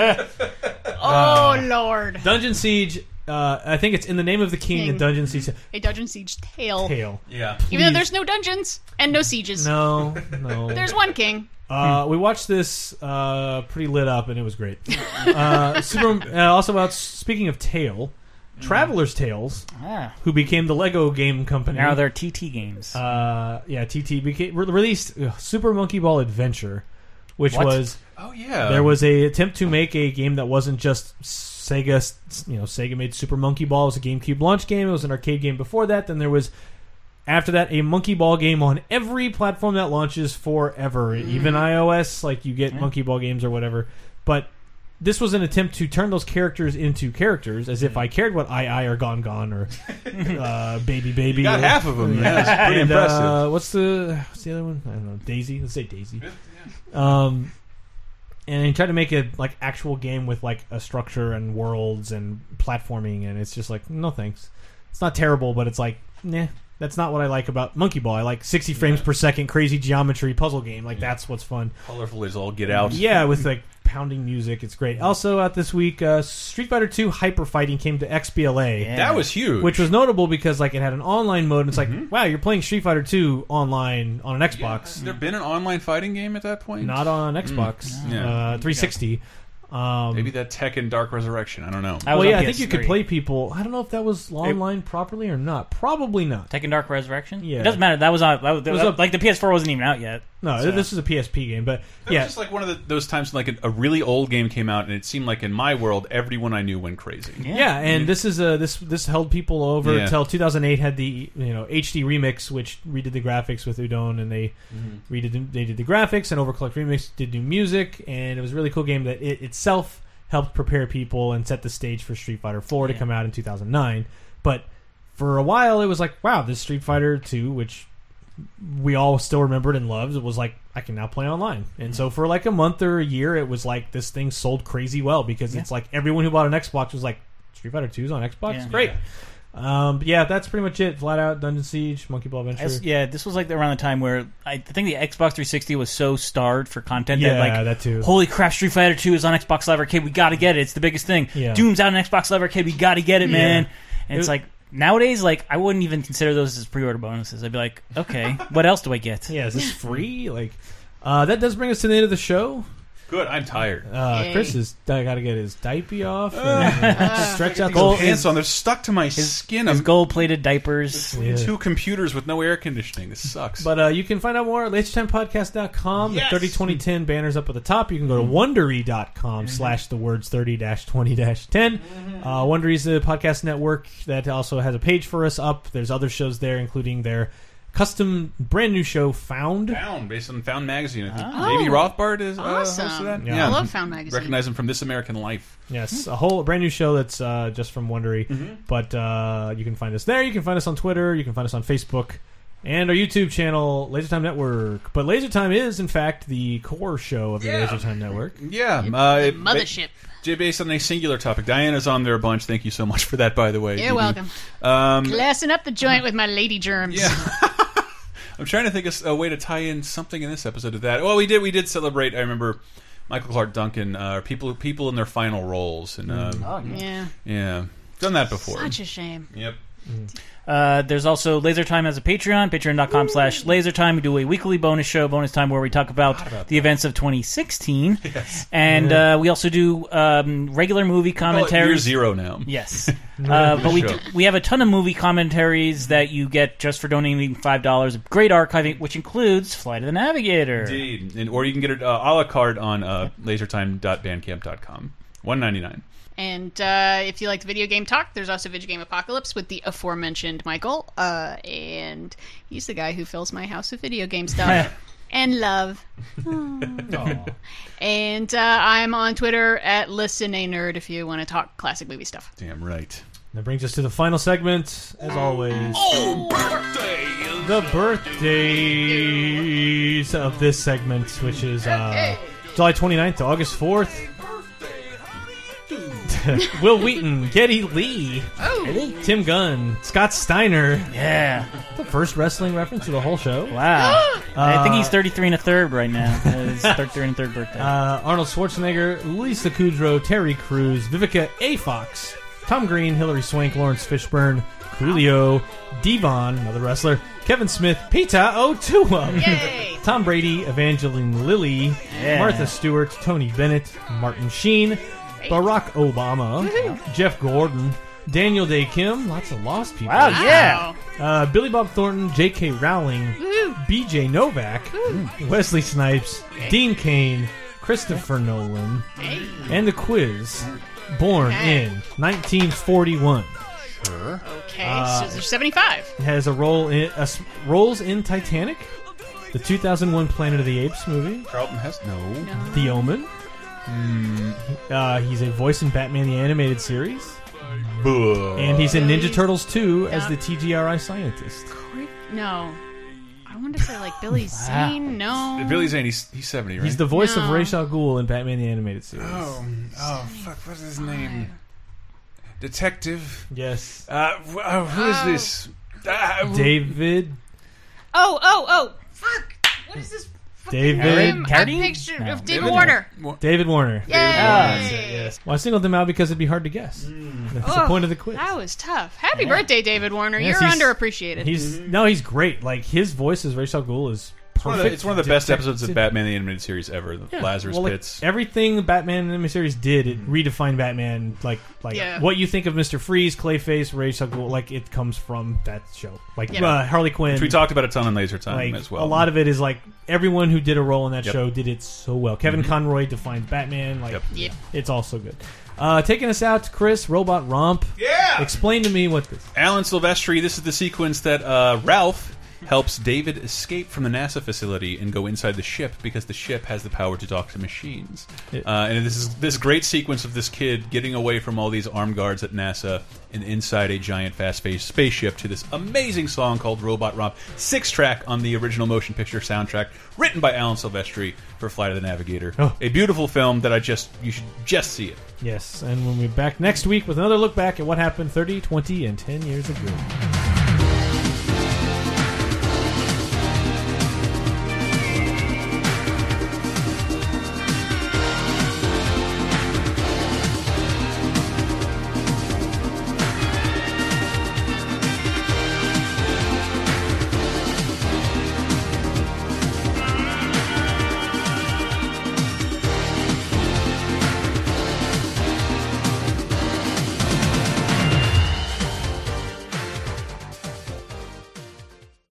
oh, Lord. Dungeon Siege, uh, I think it's in the name of the king, King. and Dungeon Siege A Dungeon Siege tale. Tale. yeah. Even though Please. there's no dungeons and no sieges. No, no. There's one king. Uh, we watched this uh, pretty lit up, and it was great. Uh, super, uh, also about speaking of Tale, Traveler's Tales, Ah. who became the Lego game company. Now they're T T games. uh, yeah, T T became re- released uh, Super Monkey Ball Adventure, which What? was Oh yeah. there was a attempt to make a game that wasn't just Sega. You know, Sega made Super Monkey Ball. It was a GameCube launch game. It was an arcade game before that. Then there was, after that, a Monkey Ball game on every platform that launches forever, even iOS. Like you get Yeah. Monkey Ball games or whatever. But this was an attempt to turn those characters into characters, as if I cared what I I or Gone Gone or uh, Baby Baby. You got or- half of them. Yeah, that's pretty and, impressive. Uh, what's the what's the other one? I don't know. Daisy. Let's say Daisy. Um, and he tried to make a like actual game with like a structure and worlds and platforming, and it's just like, no thanks. It's not terrible, but it's like, nah. That's not what I like about Monkey Ball. I like sixty frames per second, crazy geometry puzzle game. Like that's what's fun. Colorful as all get out. Yeah, with like pounding music, it's great. Also out this week, uh, Street Fighter two Hyper Fighting came to X B L A. Yeah. That was huge. Which was notable because like it had an online mode, and it's like, wow, you're playing Street Fighter two online on an Xbox, Has there been an online fighting game at that point? not on Xbox. Yeah. Uh, three sixty. Um, Maybe that Tekken Dark Resurrection. I don't know. That was well, on yeah, I P S think you could three. play people. I don't know if that was online properly or not. Probably not. Tekken Dark Resurrection? Yeah. It doesn't matter. That was on. That was, was that- up- like the P S four wasn't even out yet. No, So- this is a P S P game, but It yeah, was just like one of the, those times when like a, a really old game came out, and it seemed like in my world, everyone I knew went crazy. yeah, and this is a this this held people over Yeah. until two thousand eight had the you know H D remix, which redid the graphics with Udon, and they Mm-hmm. redid the, they did the graphics, and Overclock Remix did new music, and it was a really cool game that it itself helped prepare people and set the stage for Street Fighter four to Yeah. come out in two thousand nine. But for a while, it was like, wow, this Street Fighter two, which we all still remembered and loved, it was like, I can now play online. And so for like a month or a year, it was like this thing sold crazy well because it's like everyone who bought an Xbox was like, Street Fighter two is on Xbox? Yeah. Great. Um, but yeah, that's pretty much it. Flat Out, Dungeon Siege, Monkey Ball Adventure. As- yeah, this was like around the time where I think the Xbox three sixty was so starved for content Yeah, that like, that too. holy crap, Street Fighter two is on Xbox Live Arcade. We got to get it. It's the biggest thing. Yeah. Doom's out on Xbox Live Arcade. We got to get it, Yeah. man. And it's It- like nowadays, like I wouldn't even consider those as pre-order bonuses. I'd be like, okay, what else do I get? Yeah, is this free? Like, Uh, that does bring us to the end of the show. Good. I'm tired. Uh, Chris is got to get his diaper off. And uh, stretch out the gold pants on. They're stuck to my his, skin. His I'm gold-plated diapers. yeah. Two computers with no air conditioning. This sucks. But uh, you can find out more at laser time podcast dot com. Yes. The thirty twenty ten banner's up at the top. You can go to wondery dot com slash the words thirty twenty ten. Uh, Wondery's the podcast network that also has a page for us up. There's other shows there, including their custom brand new show Found. Found, based on Found magazine. I think Oh. Davey Rothbard is uh, Awesome. host of that. Yeah. I love Found magazine. Recognize him from This American Life. Yes, a whole brand new show that's uh, just from Wondery. Mhm. But uh, you can find us there. You can find us on Twitter. You can find us on Facebook. And our YouTube channel, LaserTime Network. But LaserTime is, in fact, the core show of the Yeah. LaserTime Network. Yeah. Uh, The it- mothership. ba- Based on a singular topic. Diana's on there a bunch. Thank you so much for that, by the way. You're D B. welcome. Um, Classing up the joint with my lady germs. Yeah. I'm trying to think of a way to tie in something in this episode to that. Well, we did. We did celebrate. I remember Michael Clark Duncan, uh, people people in their final roles, and um, Oh, yeah. Yeah. yeah, done that before. Such a shame. Yep. Uh, there's also LaserTime as a Patreon, patreon dot com slash LaserTime. We do a weekly bonus show, bonus time, where we talk about, about the events of twenty sixteen. Yes. And Yeah. uh, we also do um, regular movie Well, commentaries. year zero now. Yes. uh, but we, Sure. do, we have a ton of movie commentaries that you get just for donating five dollars. Great archiving, which includes Flight of the Navigator. Indeed, and, or you can get it uh, a la carte on uh, lasertime dot bandcamp dot com. one ninety-nine. And uh, if you like the video game talk, there's also Video Game Apocalypse with the aforementioned Michael. Uh, and he's the guy who fills my house with video game stuff. And love. Aw. And uh, I'm on Twitter at Listen a Nerd if you want to talk classic movie stuff. Damn right. That brings us to the final segment, as always. Oh, birthday! The birthdays of this segment, which is uh, July twenty-ninth to August fourth. Will Wheaton, Geddy Lee, Oh. Tim Gunn, Scott Steiner. Yeah. The first wrestling reference of the whole show. Wow. I think Uh, he's thirty-three and a third right now. His thirty-three and a third birthday. Uh, Arnold Schwarzenegger, Lisa Kudrow, Terry Crews, Vivica A. Fox, Tom Green, Hilary Swank, Lawrence Fishburne, Coolio, Devon, another wrestler, Kevin Smith, Pita O'Tua, Yay! Tom Brady, Evangeline Lilly, Yeah. Martha Stewart, Tony Bennett, Martin Sheen, Barack Obama, Jeff Gordon, Daniel Day Kim, lots of lost people. Wow, yeah. Uh, Billy Bob Thornton, J K. Rowling, B J Novak, Wesley Snipes, Dean Cain, Christopher Nolan, and The Quiz, born Okay. in nineteen forty-one. Sure. Okay, Uh, so there's seventy-five. It has a role in uh, s- roles in Titanic, the two thousand one Planet of the Apes movie, Charlton Heston. No. The Omen. Uh, he's a voice in Batman the Animated Series, Buh. and he's in Ninja He's- Turtles two as yeah. the T G R I scientist. No. I wonder if they're like Billy Zane. No. Billy Zane, he's, he's seventy, right? He's the voice of No. Ra's al Ghul in Batman the Animated Series. Oh, oh, fuck, what's his name? Detective. Yes. Uh, wh- uh, who is Oh. this? Uh, David. Oh, oh, oh. Fuck. What is this? fucking David name? A Carradine? picture No. of David, David- Warner. David Warner. Yay! Yes. Well, I singled him out because it'd be hard to guess. That's the Oh, point of the quiz. That was tough. Happy birthday, David Warner. Yes, You're he's- underappreciated. He's no, he's great. Like his voice as Ra's al Ghul is It's one, of perfect. the, it's one of the best Detective- episodes of Batman the Animated Series ever. The Yeah. Lazarus Well, like, Pits. everything the Batman animated series did, it redefined Batman. Like, like Yeah. what you think of Mister Freeze, Clayface, Ra's al Ghul, like it comes from that show. Like Yeah. uh, Harley Quinn. Which we talked about a ton on Laser Time like as well. a lot of it is like everyone who did a role in that Yep. show did it so well. Kevin Mhm. Conroy defined Batman. Like, Yep. Yep. it's all so good. Uh, taking us out, Chris, Robot Romp. Yeah! Explain to me what this. Alan Silvestri, this is the sequence that uh, Ralph helps David escape from the NASA facility and go inside the ship because the ship has the power to talk to machines. It- Uh, and this is this great sequence of this kid getting away from all these armed guards at NASA and inside a giant fast-paced spaceship to this amazing song called Robot Romp, six track on the original motion picture soundtrack, written by Alan Silvestri for Flight of the Navigator. Oh. A beautiful film that I just you should just see it. Yes, and we'll be back next week with another look back at what happened thirty, twenty, and ten years ago.